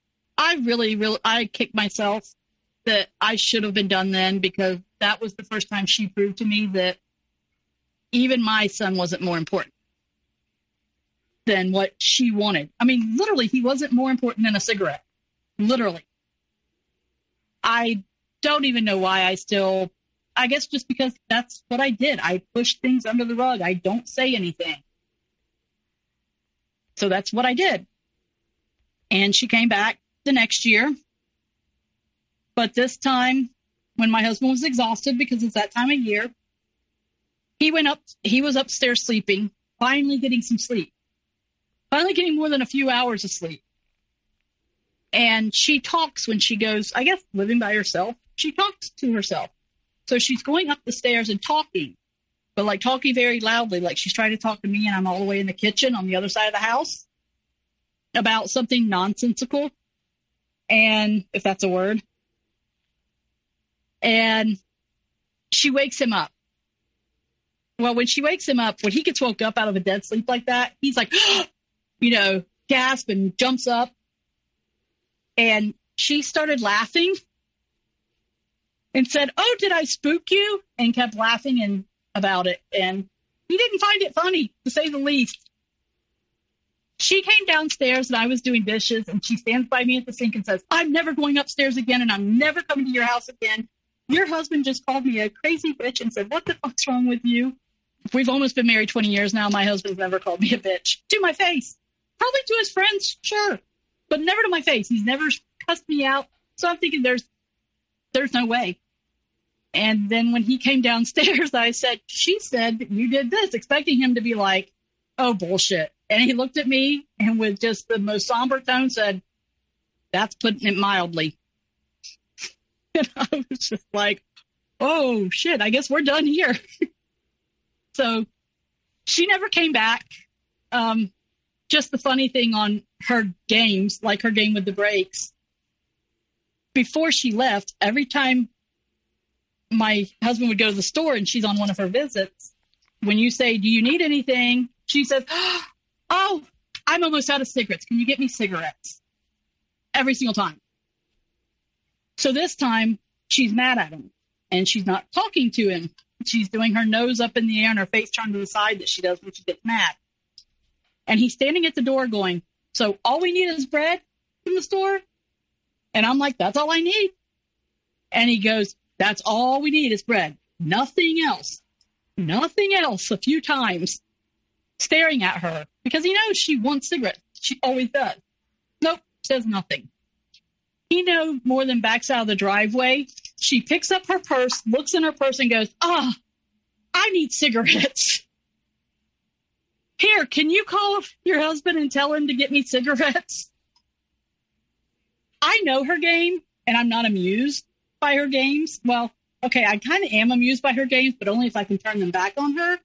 I kicked myself that I should have been done then, because that was the first time she proved to me that even my son wasn't more important than what she wanted. I mean, literally, he wasn't more important than a cigarette. Literally. I don't even know why I guess just because that's what I did. I pushed things under the rug. I don't say anything. So that's what I did. And she came back the next year. But this time, when my husband was exhausted, because it's that time of year, He was upstairs sleeping, finally getting some sleep. Finally getting more than a few hours of sleep. And she talks when she goes, I guess, living by herself. She talks to herself. So she's going up the stairs and talking, but like talking very loudly, like she's trying to talk to me and I'm all the way in the kitchen on the other side of the house about something nonsensical. And if that's a word. And she wakes him up. Well, when she wakes him up, when he gets woke up out of a dead sleep like that, he's like, gasp and jumps up. And she started laughing and said, "Oh, did I spook you?" And kept laughing about it. And he didn't find it funny, to say the least. She came downstairs and I was doing dishes and she stands by me at the sink and says, "I'm never going upstairs again and I'm never coming to your house again. Your husband just called me a crazy bitch and said, what the fuck's wrong with you?" We've almost been married 20 years now. My husband's never called me a bitch. To my face. Probably to his friends, sure. But never to my face. He's never cussed me out. So I'm thinking there's no way. And then when he came downstairs, I said, "She said you did this," expecting him to be like, "Oh, bullshit." And he looked at me and with just the most somber tone said, "That's putting it mildly." And I was just like, oh, shit, I guess we're done here. So she never came back. Just the funny thing on her games, like her game with the brakes, before she left, every time my husband would go to the store and she's on one of her visits, when you say, "Do you need anything?" she says, "Oh, I'm almost out of cigarettes. Can you get me cigarettes?" Every single time. So this time she's mad at him and she's not talking to him. She's doing her nose up in the air and her face turned to the side that she does when she gets mad. And he's standing at the door going, "So all we need is bread from the store?" And I'm like, "That's all I need." And he goes, "That's all we need is bread. Nothing else." Nothing else, a few times, staring at her because he knows she wants cigarettes. She always does. Nope, says nothing. He no more than backs out of the driveway. She picks up her purse, looks in her purse and goes, "I need cigarettes. Here, can you call your husband and tell him to get me cigarettes?" I know her game, and I'm not amused by her games. Well, okay, I kind of am amused by her games, but only if I can turn them back on her.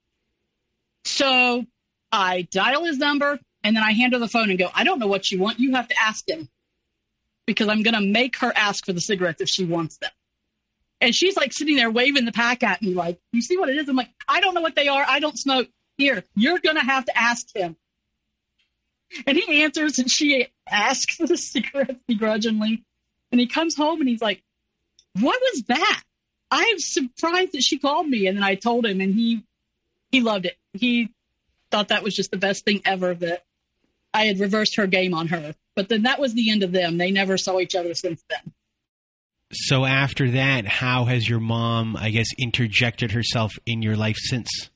So I dial his number, and then I hand her the phone and go, "I don't know what you want. You have to ask him." Because I'm going to make her ask for the cigarettes if she wants them. And she's like sitting there waving the pack at me like, "You see what it is?" I'm like, "I don't know what they are. I don't smoke. Here, you're going to have to ask him." And he answers and she asks for the cigarettes begrudgingly. And he comes home and he's like, "What was that? I'm surprised that she called me." And then I told him and he loved it. He thought that was just the best thing ever that I had reversed her game on her. But then that was the end of them. They never saw each other since then. So after that, how has your mom, I guess, interjected herself in your life since?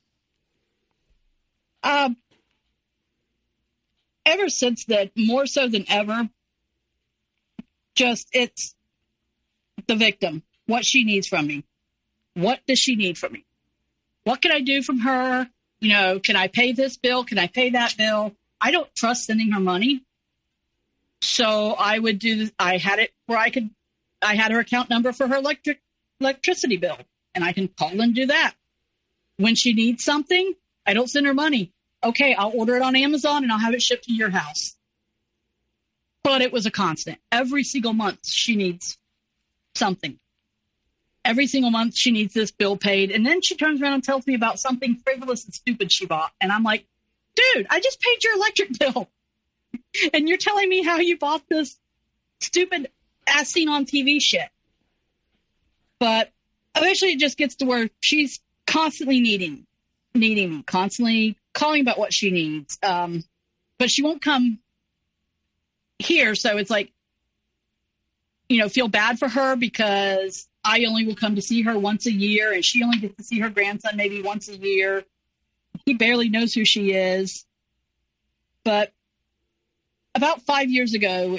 Ever since that, more so than ever, just it's the victim. What she needs from me. What does she need from me? What can I do from her? Can I pay this bill? Can I pay that bill? I don't trust sending her money. So I would I had it where I had her account number for her electricity bill, and I can call and do that. When she needs something, I don't send her money. Okay, I'll order it on Amazon and I'll have it shipped to your house. But it was a constant. Every single month she needs something. Every single month she needs this bill paid. And then she turns around and tells me about something frivolous and stupid she bought. And I'm like, "Dude, I just paid your electric bill. And you're telling me how you bought this stupid as seen on TV shit." But eventually it just gets to where she's constantly needing me, constantly calling about what she needs. But she won't come here. So it's like, feel bad for her because I only will come to see her once a year and she only gets to see her grandson maybe once a year. He barely knows who she is. But about 5 years ago,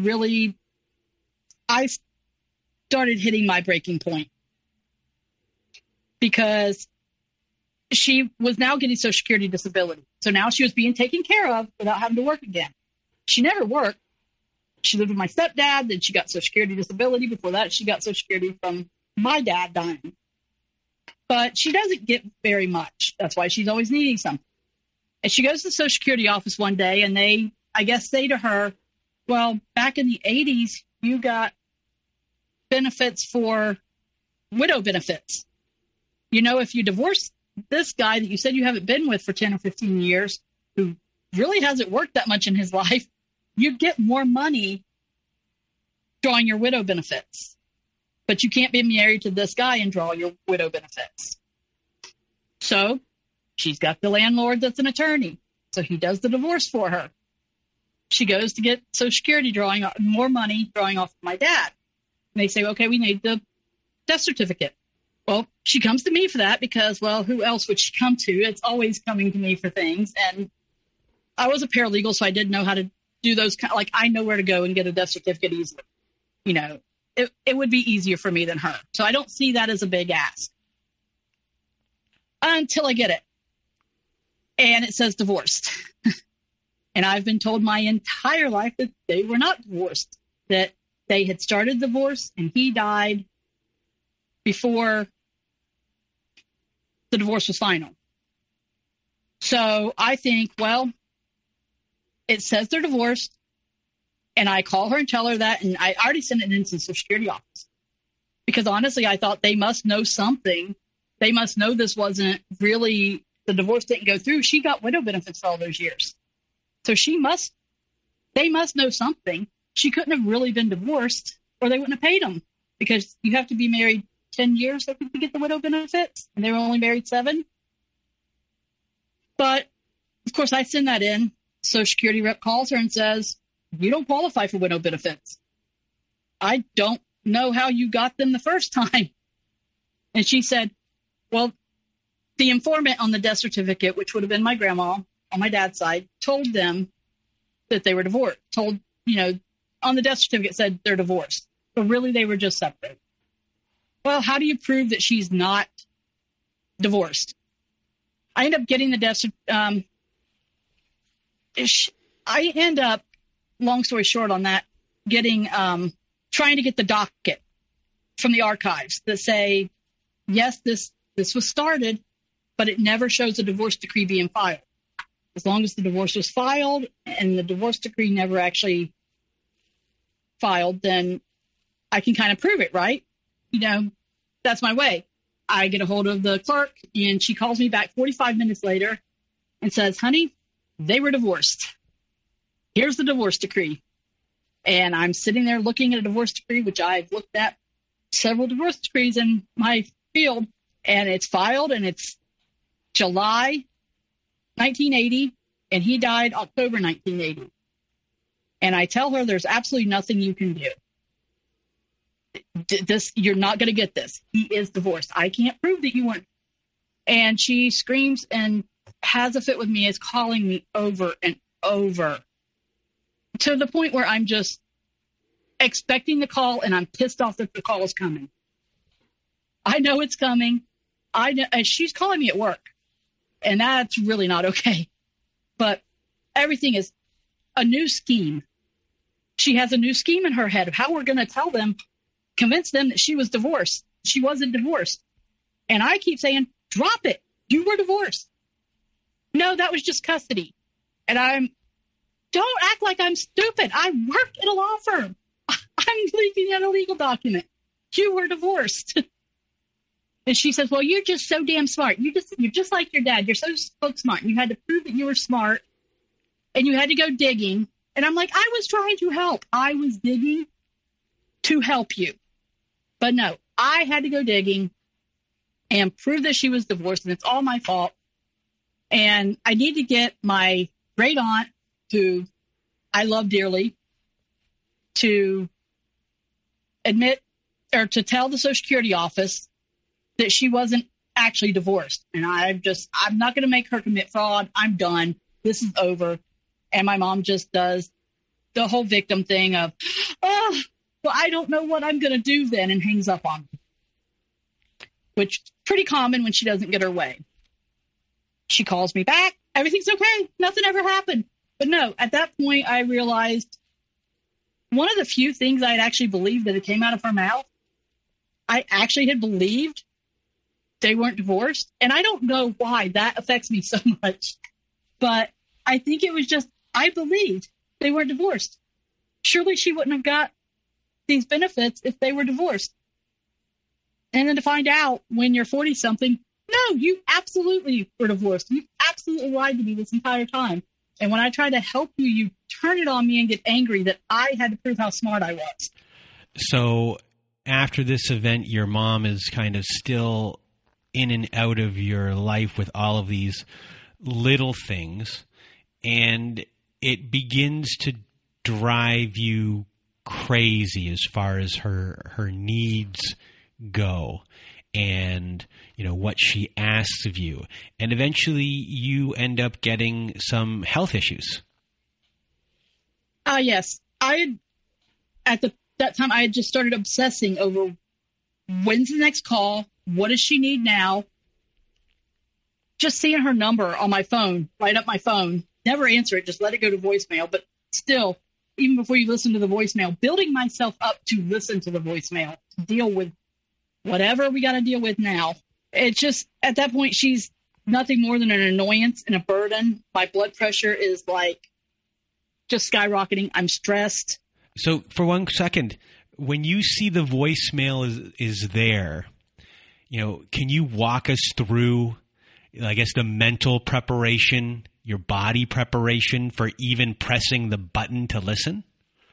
I started hitting my breaking point because she was now getting Social Security disability. So now she was being taken care of without having to work again. She never worked. She lived with my stepdad. Then she got Social Security disability. Before that, she got Social Security from my dad dying. But she doesn't get very much. That's why she's always needing something. And she goes to the Social Security office one day, and they, I guess, say to her, well, back in the 80s, you got benefits for widow benefits. You know, if you divorce this guy that you said you haven't been with for 10 or 15 years, who really hasn't worked that much in his life, you'd get more money drawing your widow benefits. But you can't be married to this guy and draw your widow benefits. So she's got the landlord that's an attorney. So he does the divorce for her. She goes to get Social Security drawing more money, drawing off my dad. And they say, okay, we need the death certificate. Well, she comes to me for that because, well, who else would she come to? It's always coming to me for things. And I was a paralegal, so I didn't know how to do those. Like, I know where to go and get a death certificate easily. You know, it would be easier for me than her. So I don't see that as a big ask until I get it. And it says divorced. And I've been told my entire life that they were not divorced, that they had started divorce and he died before the divorce was final. So I think, well, it says they're divorced. And I call her and tell her that. And I already sent it into the Social Security office. Because honestly, I thought they must know something. They must know this wasn't really, the divorce didn't go through. She got widow benefits for all those years. So they must know something. She couldn't have really been divorced or they wouldn't have paid them. Because you have to be married 10 years to get the widow benefits. And they were only married 7. But of course, I send that in. Social Security rep calls her and says, you don't qualify for widow benefits. I don't know how you got them the first time. And she said, well, the informant on the death certificate, which would have been my grandma on my dad's side, told them that they were divorced. Told, you know, on the death certificate said they're divorced. But really, they were just separated. Well, how do you prove that she's not divorced? I end up getting the death I end up, long story short on that, getting trying to get the docket from the archives that say, yes, this was started, but it never shows a divorce decree being filed. As long as the divorce was filed and the divorce decree never actually filed, then I can kind of prove it, right? You know, that's my way. I get a hold of the clerk and she calls me back 45 minutes later and says, honey, they were divorced. Here's the divorce decree. And I'm sitting there looking at a divorce decree, which I've looked at several divorce decrees in my field, and it's filed and it's July 1980, and he died October 1980. And I tell her there's absolutely nothing you can do. This, you're not going to get this. He is divorced. I can't prove that you weren't. And she screams and has a fit with me, is calling me over and over, to the point where I'm just expecting the call and I'm pissed off that the call is coming. I know it's coming. I know, and she's calling me at work, and that's really not okay. But everything is a new scheme. She has a new scheme in her head of how we're going to tell them, convince them that she was divorced. She wasn't divorced. And I keep saying, drop it. You were divorced. No, that was just custody. And don't act like I'm stupid. I work at a law firm. I'm leaving out a legal document. You were divorced. And she says, well, you're just so damn smart. You're just like your dad. You're so book smart. And you had to prove that you were smart. And you had to go digging. And I'm like, I was trying to help. I was digging to help you. But no, I had to go digging and prove that she was divorced. And it's all my fault. And I need to get my great aunt, who I love dearly, to admit or to tell the Social Security office that she wasn't actually divorced. And I'm not going to make her commit fraud. I'm done. This is over. And my mom just does the whole victim thing of, oh, well, I don't know what I'm going to do then, and hangs up on me, which is pretty common when she doesn't get her way. She calls me back. Everything's okay. Nothing ever happened. But no, at that point, I realized one of the few things I had actually believed that it came out of her mouth, I actually had believed they weren't divorced. And I don't know why that affects me so much. But I think it was just, I believed they weren't divorced. Surely she wouldn't have got these benefits if they were divorced. And then to find out when you're 40-something, no, you absolutely were divorced. You absolutely lied to me this entire time. And when I try to help you, you turn it on me and get angry that I had to prove how smart I was. So after this event, your mom is kind of still in and out of your life with all of these little things, and it begins to drive you crazy as far as her needs go, and what she asks of you, and eventually you end up getting some health issues. Yes, that time I had just started obsessing over when's the next call, what does she need now. Just seeing her number on my phone, light up my phone, never answer it, just let it go to voicemail. But still, even before you listen to the voicemail, building myself up to listen to the voicemail, to deal with whatever we got to deal with now. It's just, at that point, she's nothing more than an annoyance and a burden. My blood pressure is just skyrocketing. I'm stressed. So for 1 second, when you see the voicemail is there, can you walk us through, I guess, the mental preparation, your body preparation for even pressing the button to listen?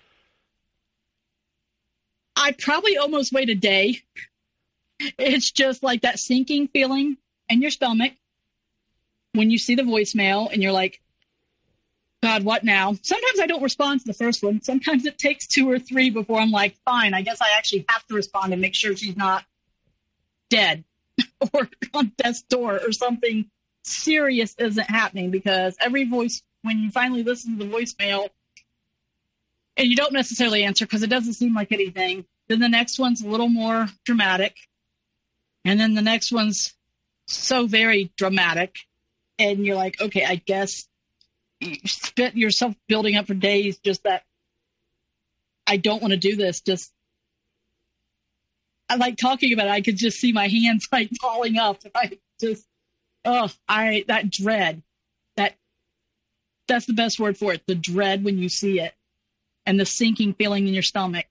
I probably almost wait a day. It's just like that sinking feeling in your stomach when you see the voicemail and you're like, God, what now? Sometimes I don't respond to the first one. Sometimes it takes 2 or 3 before I'm like, fine, I guess I actually have to respond and make sure she's not dead or on death's door or something serious isn't happening, because when you finally listen to the voicemail and you don't necessarily answer because it doesn't seem like anything, then the next one's a little more dramatic. And then the next one's so very dramatic. And you're like, okay, I guess you spent yourself building up for days, just that I don't want to do this. I like talking about it. I could just see my hands falling up. That dread, that's the best word for it. The dread when you see it and the sinking feeling in your stomach.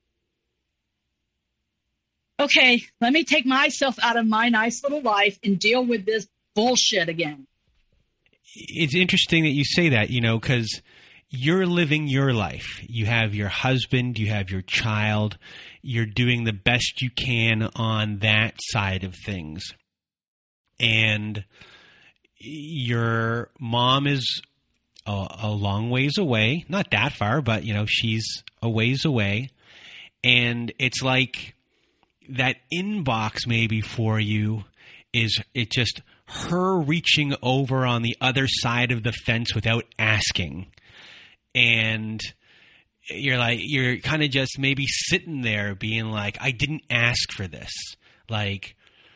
Okay, let me take myself out of my nice little life and deal with this bullshit again. It's interesting that you say that, because you're living your life. You have your husband, you have your child. You're doing the best you can on that side of things. And your mom is a long ways away. Not that far, but, she's a ways away. And it's like that inbox maybe for you is it just her reaching over on the other side of the fence without asking. And you're kind of just maybe sitting there being like, I didn't ask for this. Like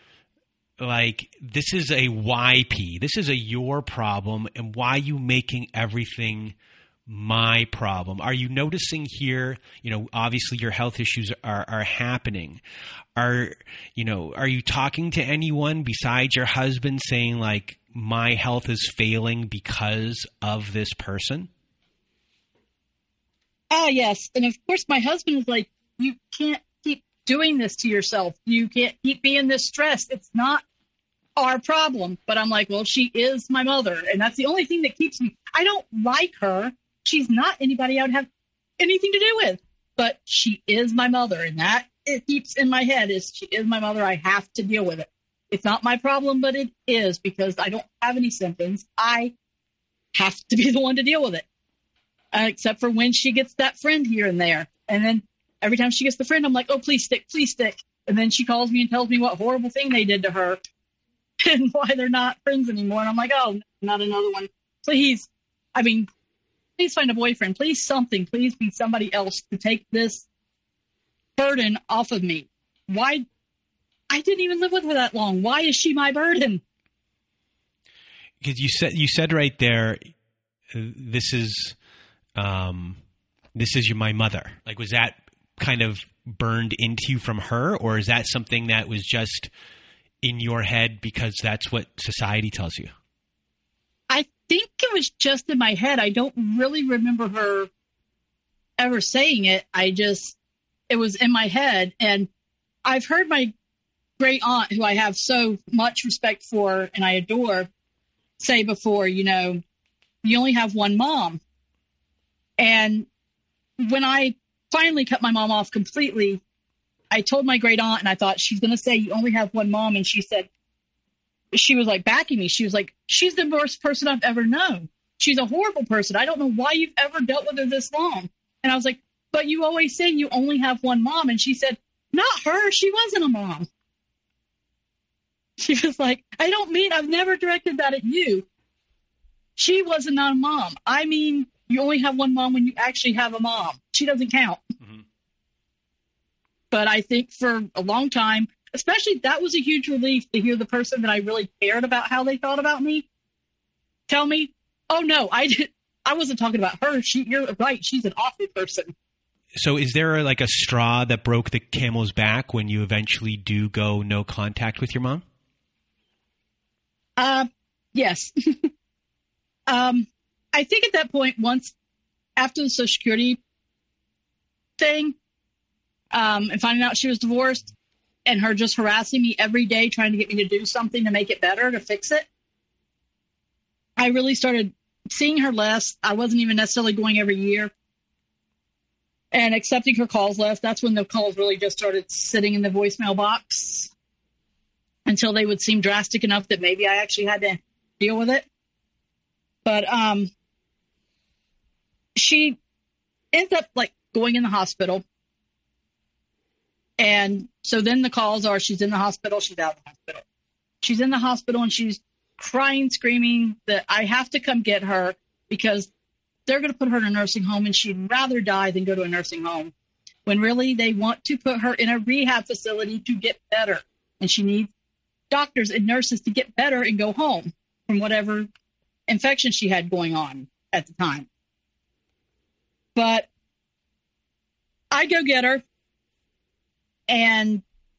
this is a YP. This is a your problem. And why are you making everything my problem? Are you noticing here, obviously your health issues are happening. Are you talking to anyone besides your husband saying like, my health is failing because of this person? Yes. And of course my husband is like, you can't keep doing this to yourself. You can't keep being this stressed. It's not our problem. But I'm like, well, she is my mother. And that's the only thing that keeps me. I don't like her. She's not anybody I would have anything to do with, but she is my mother. And that it keeps in my head is she is my mother. I have to deal with it. It's not my problem, but it is, because I don't have any symptoms. I have to be the one to deal with it, except for when she gets that friend here and there. And then every time she gets the friend, I'm like, oh, please stick, please stick. And then she calls me and tells me what horrible thing they did to her and why they're not friends anymore. And I'm like, oh, not another one. Please. Please find a boyfriend. Please something. Please be somebody else to take this burden off of me. Why? I didn't even live with her that long. Why is she my burden? because you said right there, this is my mother. Like, was that kind of burned into you from her, or is that something that was just in your head because that's what society tells you? I think it was just in my head. I don't really remember her ever saying it. It was in my head. And I've heard my great aunt, who I have so much respect for and I adore, say before, you only have one mom. And when I finally cut my mom off completely, I told my great aunt, and I thought she's going to say you only have one mom. And she was like backing me. She was like, she's the worst person I've ever known. She's a horrible person. I don't know why you've ever dealt with her this long. And I was like, but you always say you only have one mom. And she said, not her. She wasn't a mom. She was like, I've never directed that at you. She wasn't a mom. I mean, you only have one mom when you actually have a mom. She doesn't count. Mm-hmm. But I think for a long time, especially, that was a huge relief to hear the person that I really cared about how they thought about me tell me, oh, no, I wasn't talking about her. You're right. She's an awful person. So is there like a straw that broke the camel's back when you eventually do go no contact with your mom? Yes. I think at that point, after the Social Security thing, and finding out she was divorced and her just harassing me every day, trying to get me to do something to make it better, to fix it, I really started seeing her less. I wasn't even necessarily going every year and accepting her calls less. That's when the calls really just started sitting in the voicemail box until they would seem drastic enough that maybe I actually had to deal with it. But she ends up like going in the hospital. And so then the calls are, she's in the hospital, she's out of the hospital. She's in the hospital and she's crying, screaming that I have to come get her because they're going to put her in a nursing home and she'd rather die than go to a nursing home. When really they want to put her in a rehab facility to get better. And she needs doctors and nurses to get better and go home from whatever infection she had going on at the time. But I go get her. And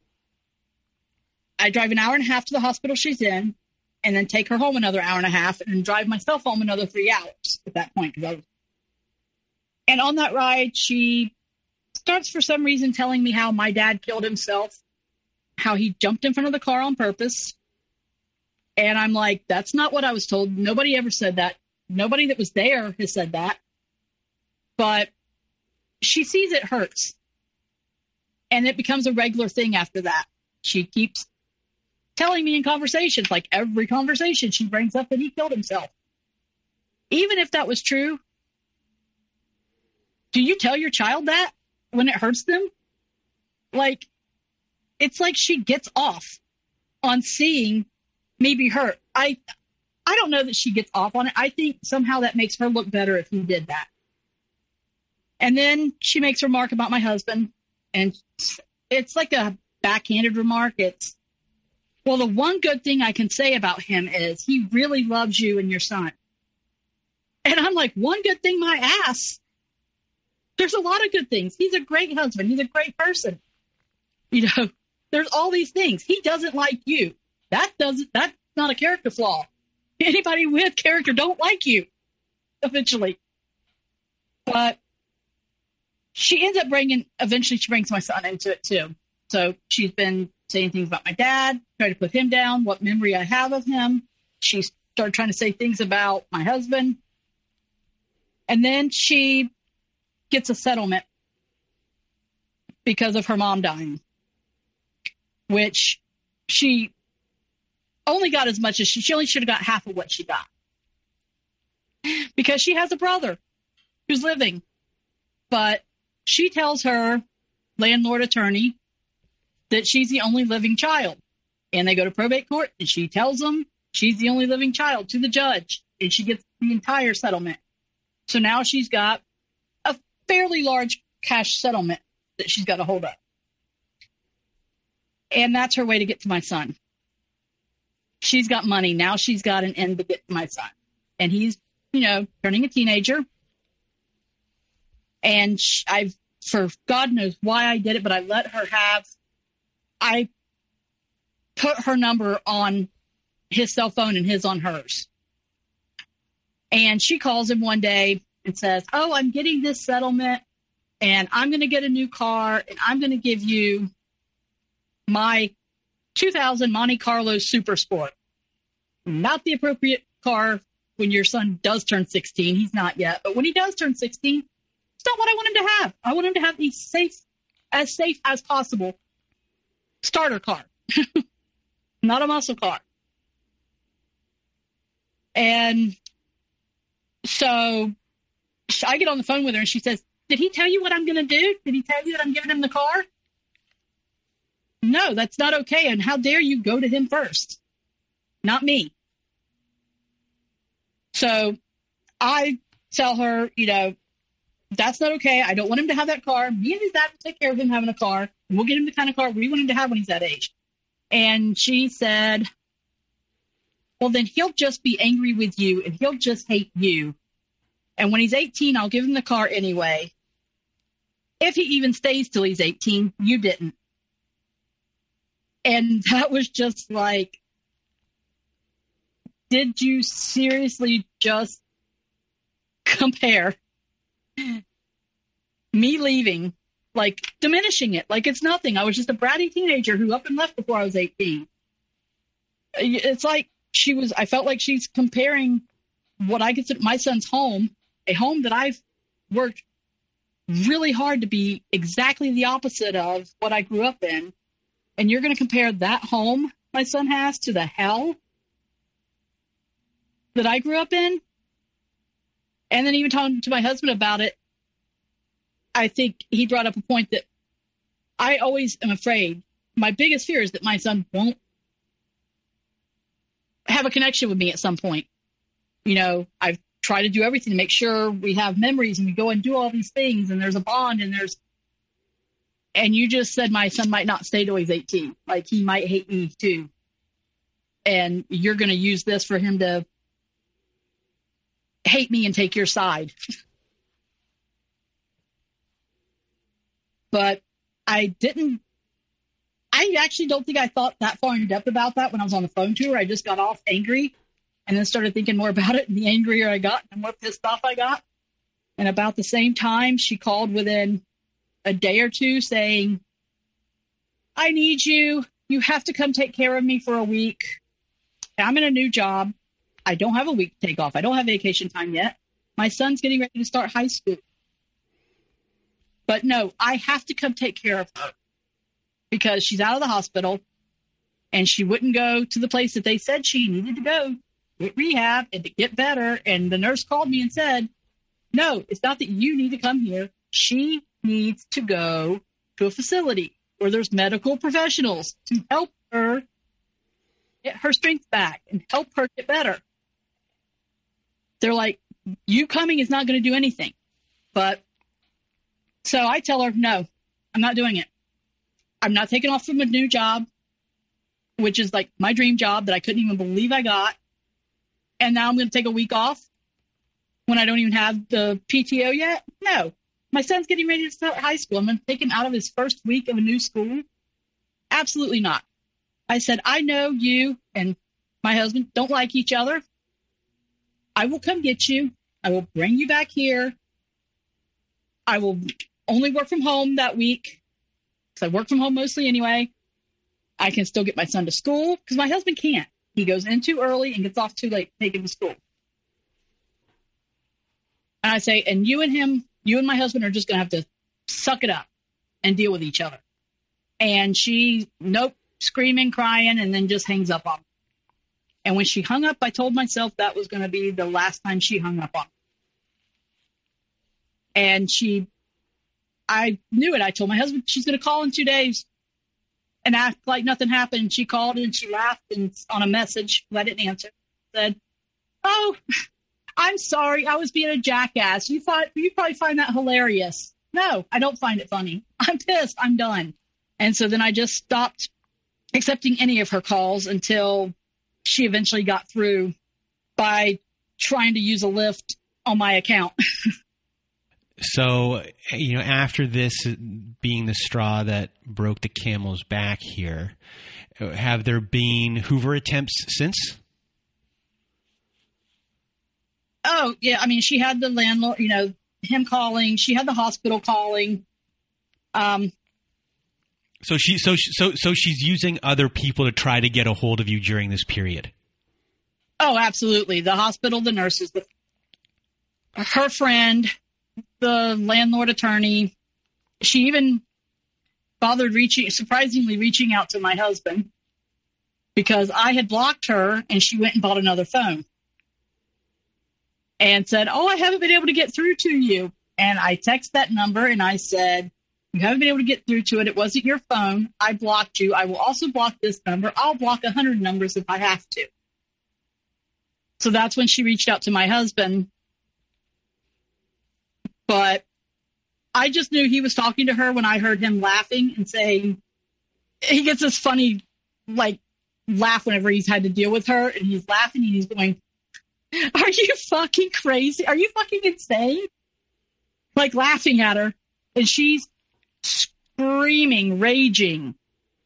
I drive an hour and a half to the hospital she's in, and then take her home another hour and a half, and then drive myself home another 3 hours at that point. And on that ride, she starts for some reason telling me how my dad killed himself, how he jumped in front of the car on purpose. And I'm like, that's not what I was told. Nobody ever said that. Nobody that was there has said that. But she sees it hurts. And it becomes a regular thing after that. She keeps telling me in conversations, like every conversation, she brings up that he killed himself. Even if that was true, do you tell your child that when it hurts them? Like, it's like she gets off on seeing me be hurt. I don't know that she gets off on it. I think somehow that makes her look better if he did that. And then she makes a remark about my husband. And it's like a backhanded remark. It's, well, the one good thing I can say about him is he really loves you and your son. And I'm like, one good thing, my ass. There's a lot of good things. He's a great husband. He's a great person. There's all these things. He doesn't like you. That's not a character flaw. Anybody with character don't like you eventually. But she ends up eventually she brings my son into it too. So she's been saying things about my dad, trying to put him down, what memory I have of him. She started trying to say things about my husband. And then she gets a settlement because of her mom dying, which she only got as much as she only should have got half of what she got. Because she has a brother who's living. But she tells her landlord attorney that she's the only living child. And they go to probate court, and she tells them she's the only living child to the judge. And she gets the entire settlement. So now she's got a fairly large cash settlement that she's got a hold of. And that's her way to get to my son. she's got money. Now she's got an end to get to my son. And he's, you know, turning a teenager. And for God knows why I did it, but I put her number on his cell phone and his on hers. And she calls him one day and says, oh, I'm getting this settlement and I'm going to get a new car and I'm going to give you my 2000 Monte Carlo Super Sport. Not the appropriate car when your son does turn 16. He's not yet. But when he does turn 16, it's not what I want him to have. I want him to have the safe as possible starter car, not a muscle car. And so I get on the phone with her and she says, did he tell you what I'm going to do? Did he tell you that I'm giving him the car? No, that's not okay. And how dare you go to him first? Not me. So I tell her, you know, that's not okay. I don't want him to have that car. Me and his dad will take care of him having a car. And we'll get him the kind of car we want him to have when he's that age. And she said, well, then he'll just be angry with you and he'll just hate you. And when he's 18, I'll give him the car anyway. If he even stays till he's 18, you didn't. And that was just like, did you seriously just compare me leaving, like diminishing it, like it's nothing? I was just a bratty teenager who up and left before I was 18. It's like I felt like she's comparing what I consider my son's home, a home that I've worked really hard to be exactly the opposite of what I grew up in. And you're going to compare that home my son has to the hell that I grew up in? And then even talking to my husband about it, I think he brought up a point that I always am afraid. My biggest fear is that my son won't have a connection with me at some point. You know, I've tried to do everything to make sure we have memories and we go and do all these things and there's a bond and you just said my son might not stay till he's 18. Like he might hate me too. And you're going to use this for him to hate me and take your side. But I actually don't think I thought that far in depth about that when I was on the phone to her. I just got off angry and then started thinking more about it. And the angrier I got, the more pissed off I got. And about the same time, she called within a day or two saying, I need you. You have to come take care of me for a week. I'm in a new job. I don't have a week to take off. I don't have vacation time yet. My son's getting ready to start high school. But no, I have to come take care of her because she's out of the hospital and she wouldn't go to the place that they said she needed to go, get rehab and to get better. And the nurse called me and said, no, it's not that you need to come here. She needs to go to a facility where there's medical professionals to help her get her strength back and help her get better. They're like, you coming is not going to do anything. But so I tell her, no, I'm not doing it. I'm not taking off from a new job, which is like my dream job that I couldn't even believe I got. And now I'm going to take a week off when I don't even have the PTO yet. No, my son's getting ready to start high school. I'm going to take him out of his first week of a new school. Absolutely not. I said, I know you and my husband don't like each other. I will come get you. I will bring you back here. I will only work from home that week because I work from home mostly anyway. I can still get my son to school because my husband can't. He goes in too early and gets off too late to take him to school. And I say, and you and my husband are just going to have to suck it up and deal with each other. And she, nope, screaming, crying, and then just hangs up on me. And when she hung up, I told myself that was going to be the last time she hung up on me. And I knew it. I told my husband she's going to call in 2 days and act like nothing happened. She called and she laughed and on a message, I didn't answer, said, oh, I'm sorry. I was being a jackass. You probably find that hilarious. No, I don't find it funny. I'm pissed. I'm done. And so then I just stopped accepting any of her calls until she eventually got through by trying to use a Lyft on my account. So, after this being the straw that broke the camel's back here, have there been Hoover attempts since? Oh, yeah. I mean, she had the landlord, him calling. She had the hospital calling. So she's using other people to try to get a hold of you during this period. Oh, absolutely. The hospital, the nurses, her friend, the landlord attorney. She even bothered surprisingly reaching out to my husband because I had blocked her and she went and bought another phone and said, "Oh, I haven't been able to get through to you." And I texted that number and I said, "You haven't been able to get through to it. It wasn't your phone. I blocked you. I will also block this number. I'll block 100 numbers if I have to." So that's when she reached out to my husband. But I just knew he was talking to her when I heard him laughing and saying, he gets this funny, laugh whenever he's had to deal with her. And he's laughing and he's going, "Are you fucking crazy? Are you fucking insane?" Laughing at her. And she's screaming, raging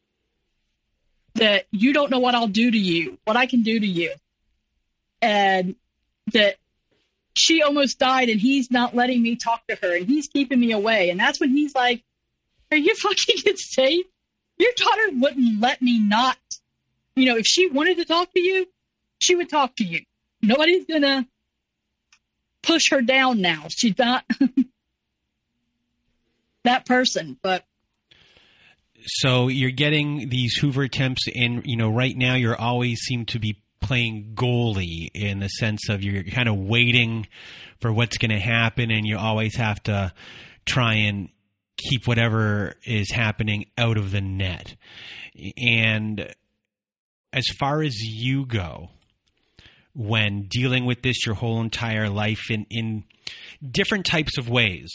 that you don't know what I'll do to you, what I can do to you. And that she almost died and he's not letting me talk to her and he's keeping me away. And that's when he's like, "Are you fucking insane? Your daughter wouldn't let me not. If she wanted to talk to you, she would talk to you. Nobody's going to push her down now. She's not that person." But so you're getting these Hoover attempts and, right now you're always seem to be playing goalie in the sense of you're kind of waiting for what's going to happen and you always have to try and keep whatever is happening out of the net. And as far as you go, when dealing with this your whole entire life in different types of ways,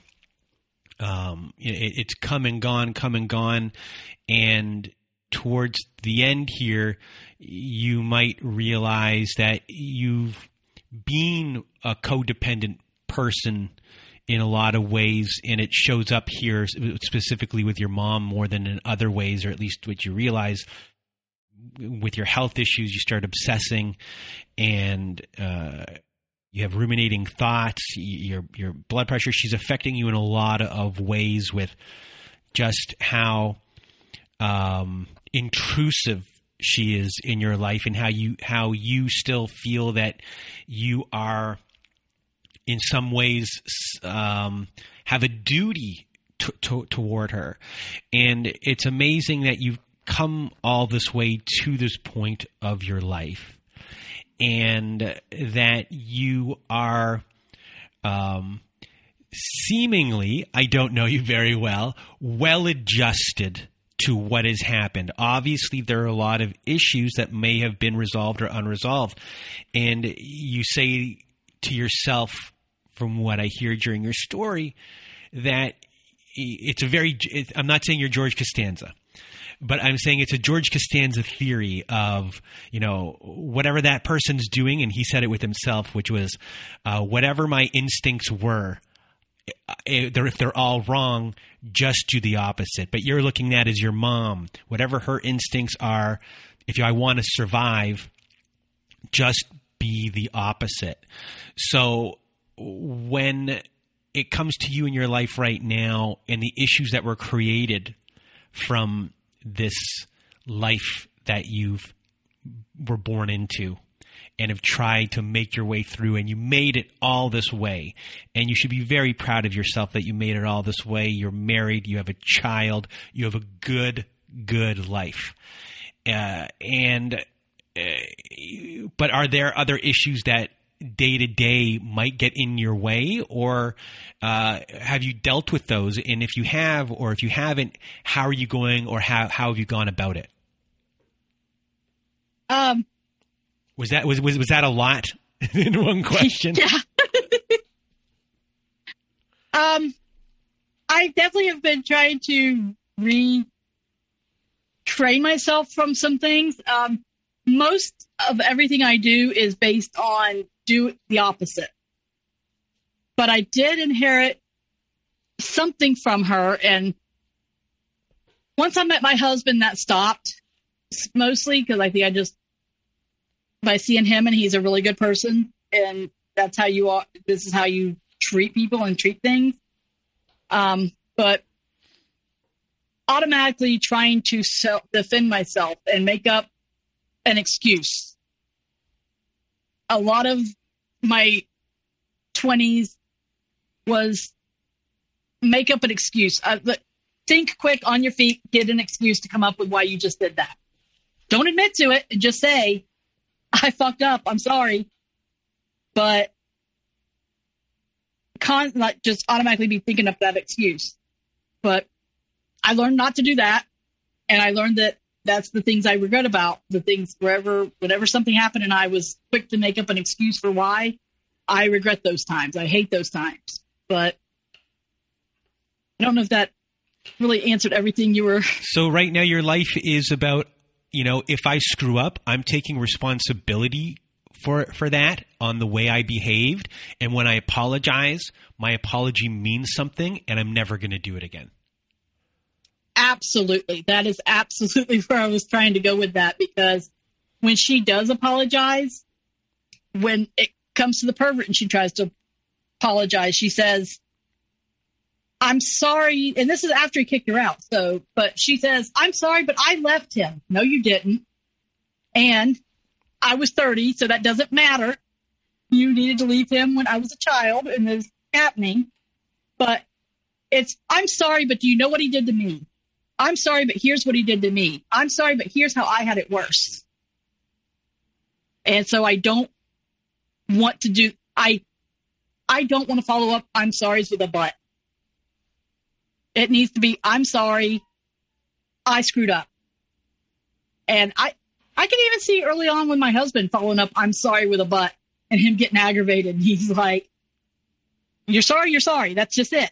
it's come and gone. And towards the end here, you might realize that you've been a codependent person in a lot of ways, and it shows up here specifically with your mom more than in other ways, or at least what you realize with your health issues. You start obsessing and you have ruminating thoughts, your blood pressure. She's affecting you in a lot of ways with just how intrusive she is in your life and how you still feel that you are in some ways have a duty toward her. And it's amazing that you've come all this way to this point of your life and that you are seemingly, I don't know you very well adjusted to what has happened. Obviously, there are a lot of issues that may have been resolved or unresolved. And you say to yourself, from what I hear during your story, that I'm not saying you're George Costanza, but I'm saying it's a George Costanza theory of, whatever that person's doing, and he said it with himself, which was, whatever my instincts were, if they're all wrong, just do the opposite. But you're looking at as your mom, whatever her instincts are, if I want to survive, just be the opposite. So when it comes to you in your life right now and the issues that were created from this life that were born into and have tried to make your way through, and you made it all this way, and you should be very proud of yourself that you made it all this way. You're married, you have a child, you have a good life. But are there other issues that day to day might get in your way, or have you dealt with those? And if you have, or if you haven't, how are you going, or how have you gone about it? Was that a lot in one question? Yeah. I definitely have been trying to retrain myself from some things. most of everything I do is based on do the opposite. But I did inherit something from her. And once I met my husband, that stopped, mostly because I think by seeing him, and he's a really good person, and that's how you are. This is how you treat people and treat things. But automatically trying to defend myself and make up an excuse. A lot of my 20s was make up an excuse. Think quick, on your feet, get an excuse to come up with why you just did that. Don't admit to it and just say, I fucked up, I'm sorry. But not just automatically be thinking up that excuse. But I learned not to do that. And I learned that that's the things I regret about. The things whenever something happened and I was quick to make up an excuse for why, I regret those times. I hate those times. But I don't know if that really answered everything you were. So right now your life is about, if I screw up, I'm taking responsibility for that on the way I behaved. And when I apologize, my apology means something and I'm never going to do it again. Absolutely. That is absolutely where I was trying to go with that, because when she does apologize, when it comes to the pervert and she tries to apologize, she says, I'm sorry. And this is after he kicked her out. But she says, I'm sorry, but I left him. No, you didn't. And I was 30, so that doesn't matter. You needed to leave him when I was a child and it was happening. But I'm sorry, but do you know what he did to me? I'm sorry, but here's what he did to me. I'm sorry, but here's how I had it worse. And so I don't want to do, I don't want to follow up I'm sorry's with a but. It needs to be, I'm sorry, I screwed up. And I can even see early on with my husband following up I'm sorry with a but and him getting aggravated. He's like, you're sorry. That's just it.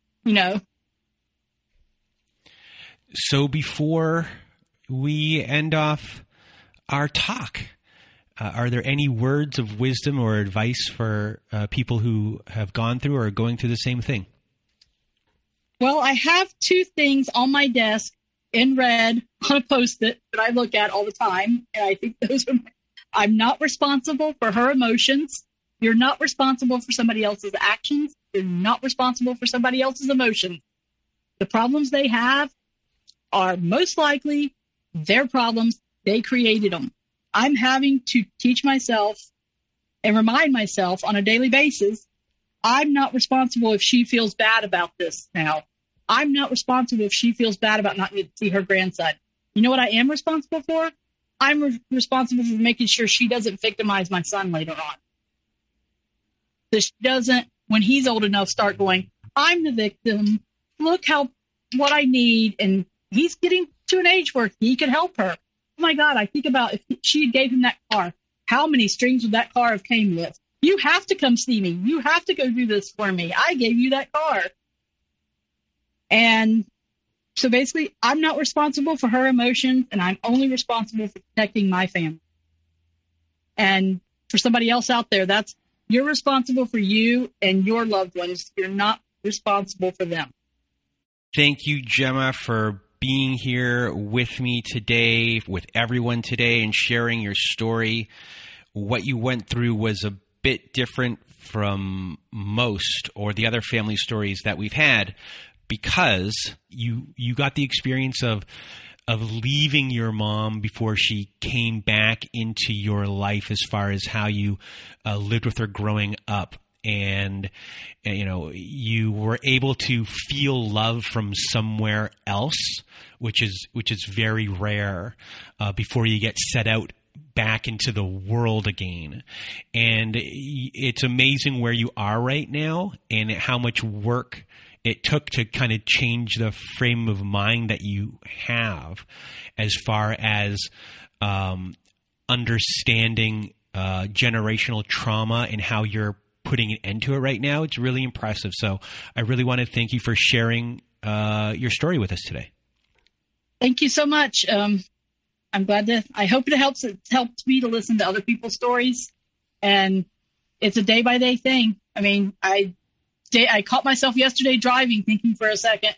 So before we end off our talk, are there any words of wisdom or advice for people who have gone through or are going through the same thing? Well, I have two things on my desk in red on a Post-it that I look at all the time. And I think those are I'm not responsible for her emotions. You're not responsible for somebody else's actions. You're not responsible for somebody else's emotions. The problems they have are most likely their problems. They created them. I'm having to teach myself and remind myself on a daily basis, I'm not responsible if she feels bad about this now. I'm not responsible if she feels bad about not getting to see her grandson. You know what I am responsible for? I'm responsible for making sure she doesn't victimize my son later on. That she doesn't, when he's old enough, start going, I'm the victim. Look what I need. And he's getting to an age where he could help her. Oh my God, I think about if she gave him that car, how many strings would that car have came with? You have to come see me. You have to go do this for me. I gave you that car. And so basically, I'm not responsible for her emotions, and I'm only responsible for protecting my family. And for somebody else out there, you're responsible for you and your loved ones. You're not responsible for them. Thank you, Gemma, for being here with me today, with everyone today, and sharing your story. What you went through was a bit different from most or the other family stories that we've had, because you got the experience of leaving your mom before she came back into your life, as far as how you lived with her growing up. And you were able to feel love from somewhere else, which is very rare before you get set out back into the world again. And it's amazing where you are right now and how much work it took to kind of change the frame of mind that you have, as far as understanding generational trauma and how you're putting an end to it right now. It's really impressive. So I really want to thank you for sharing your story with us today. Thank you so much. I'm I'm glad I hope it helps. It's helped me to listen to other people's stories, and it's a day by day thing. I mean, I caught myself yesterday driving, thinking for a second,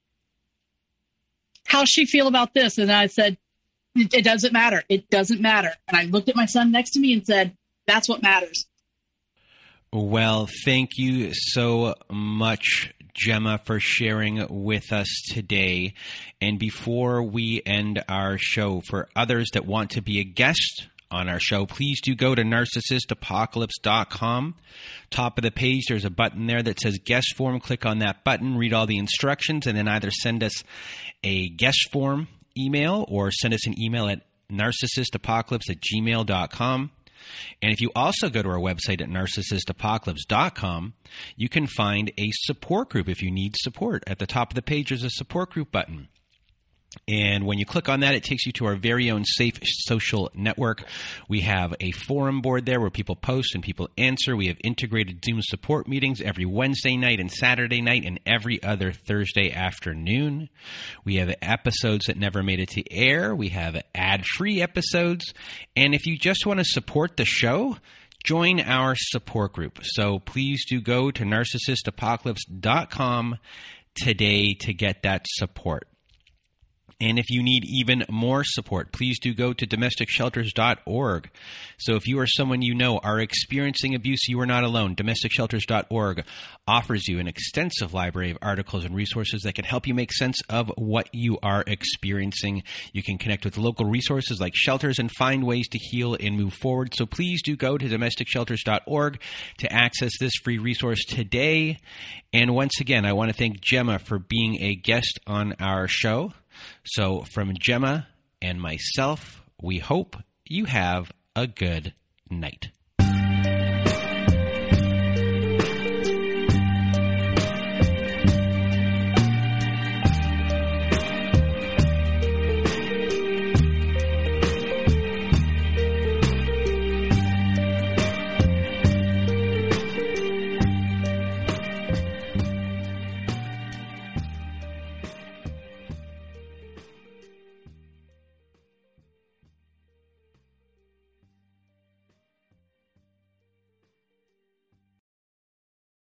how's she feel about this? And I said, it doesn't matter. It doesn't matter. And I looked at my son next to me and said, that's what matters. Well, thank you so much, Gemma, for sharing with us today. And before we end our show, for others that want to be a guest on our show, please do go to narcissistapocalypse.com. Top of the page, there's a button there that says guest form. Click on that button, read all the instructions, and then either send us a guest form email or send us an email at narcissistapocalypse@gmail.com. And if you also go to our website at narcissistapocalypse.com, you can find a support group if you need support. At the top of the page, there's a support group button. And when you click on that, it takes you to our very own safe social network. We have a forum board there where people post and people answer. We have integrated Zoom support meetings every Wednesday night and Saturday night and every other Thursday afternoon. We have episodes that never made it to air. We have ad-free episodes. And if you just want to support the show, join our support group. So please do go to narcissistapocalypse.com today to get that support. And if you need even more support, please do go to domesticshelters.org. So if you or someone you know are experiencing abuse, you are not alone. Domesticshelters.org offers you an extensive library of articles and resources that can help you make sense of what you are experiencing. You can connect with local resources like shelters and find ways to heal and move forward. So please do go to domesticshelters.org to access this free resource today. And once again, I want to thank Gemma for being a guest on our show. So from Gemma and myself, we hope you have a good night.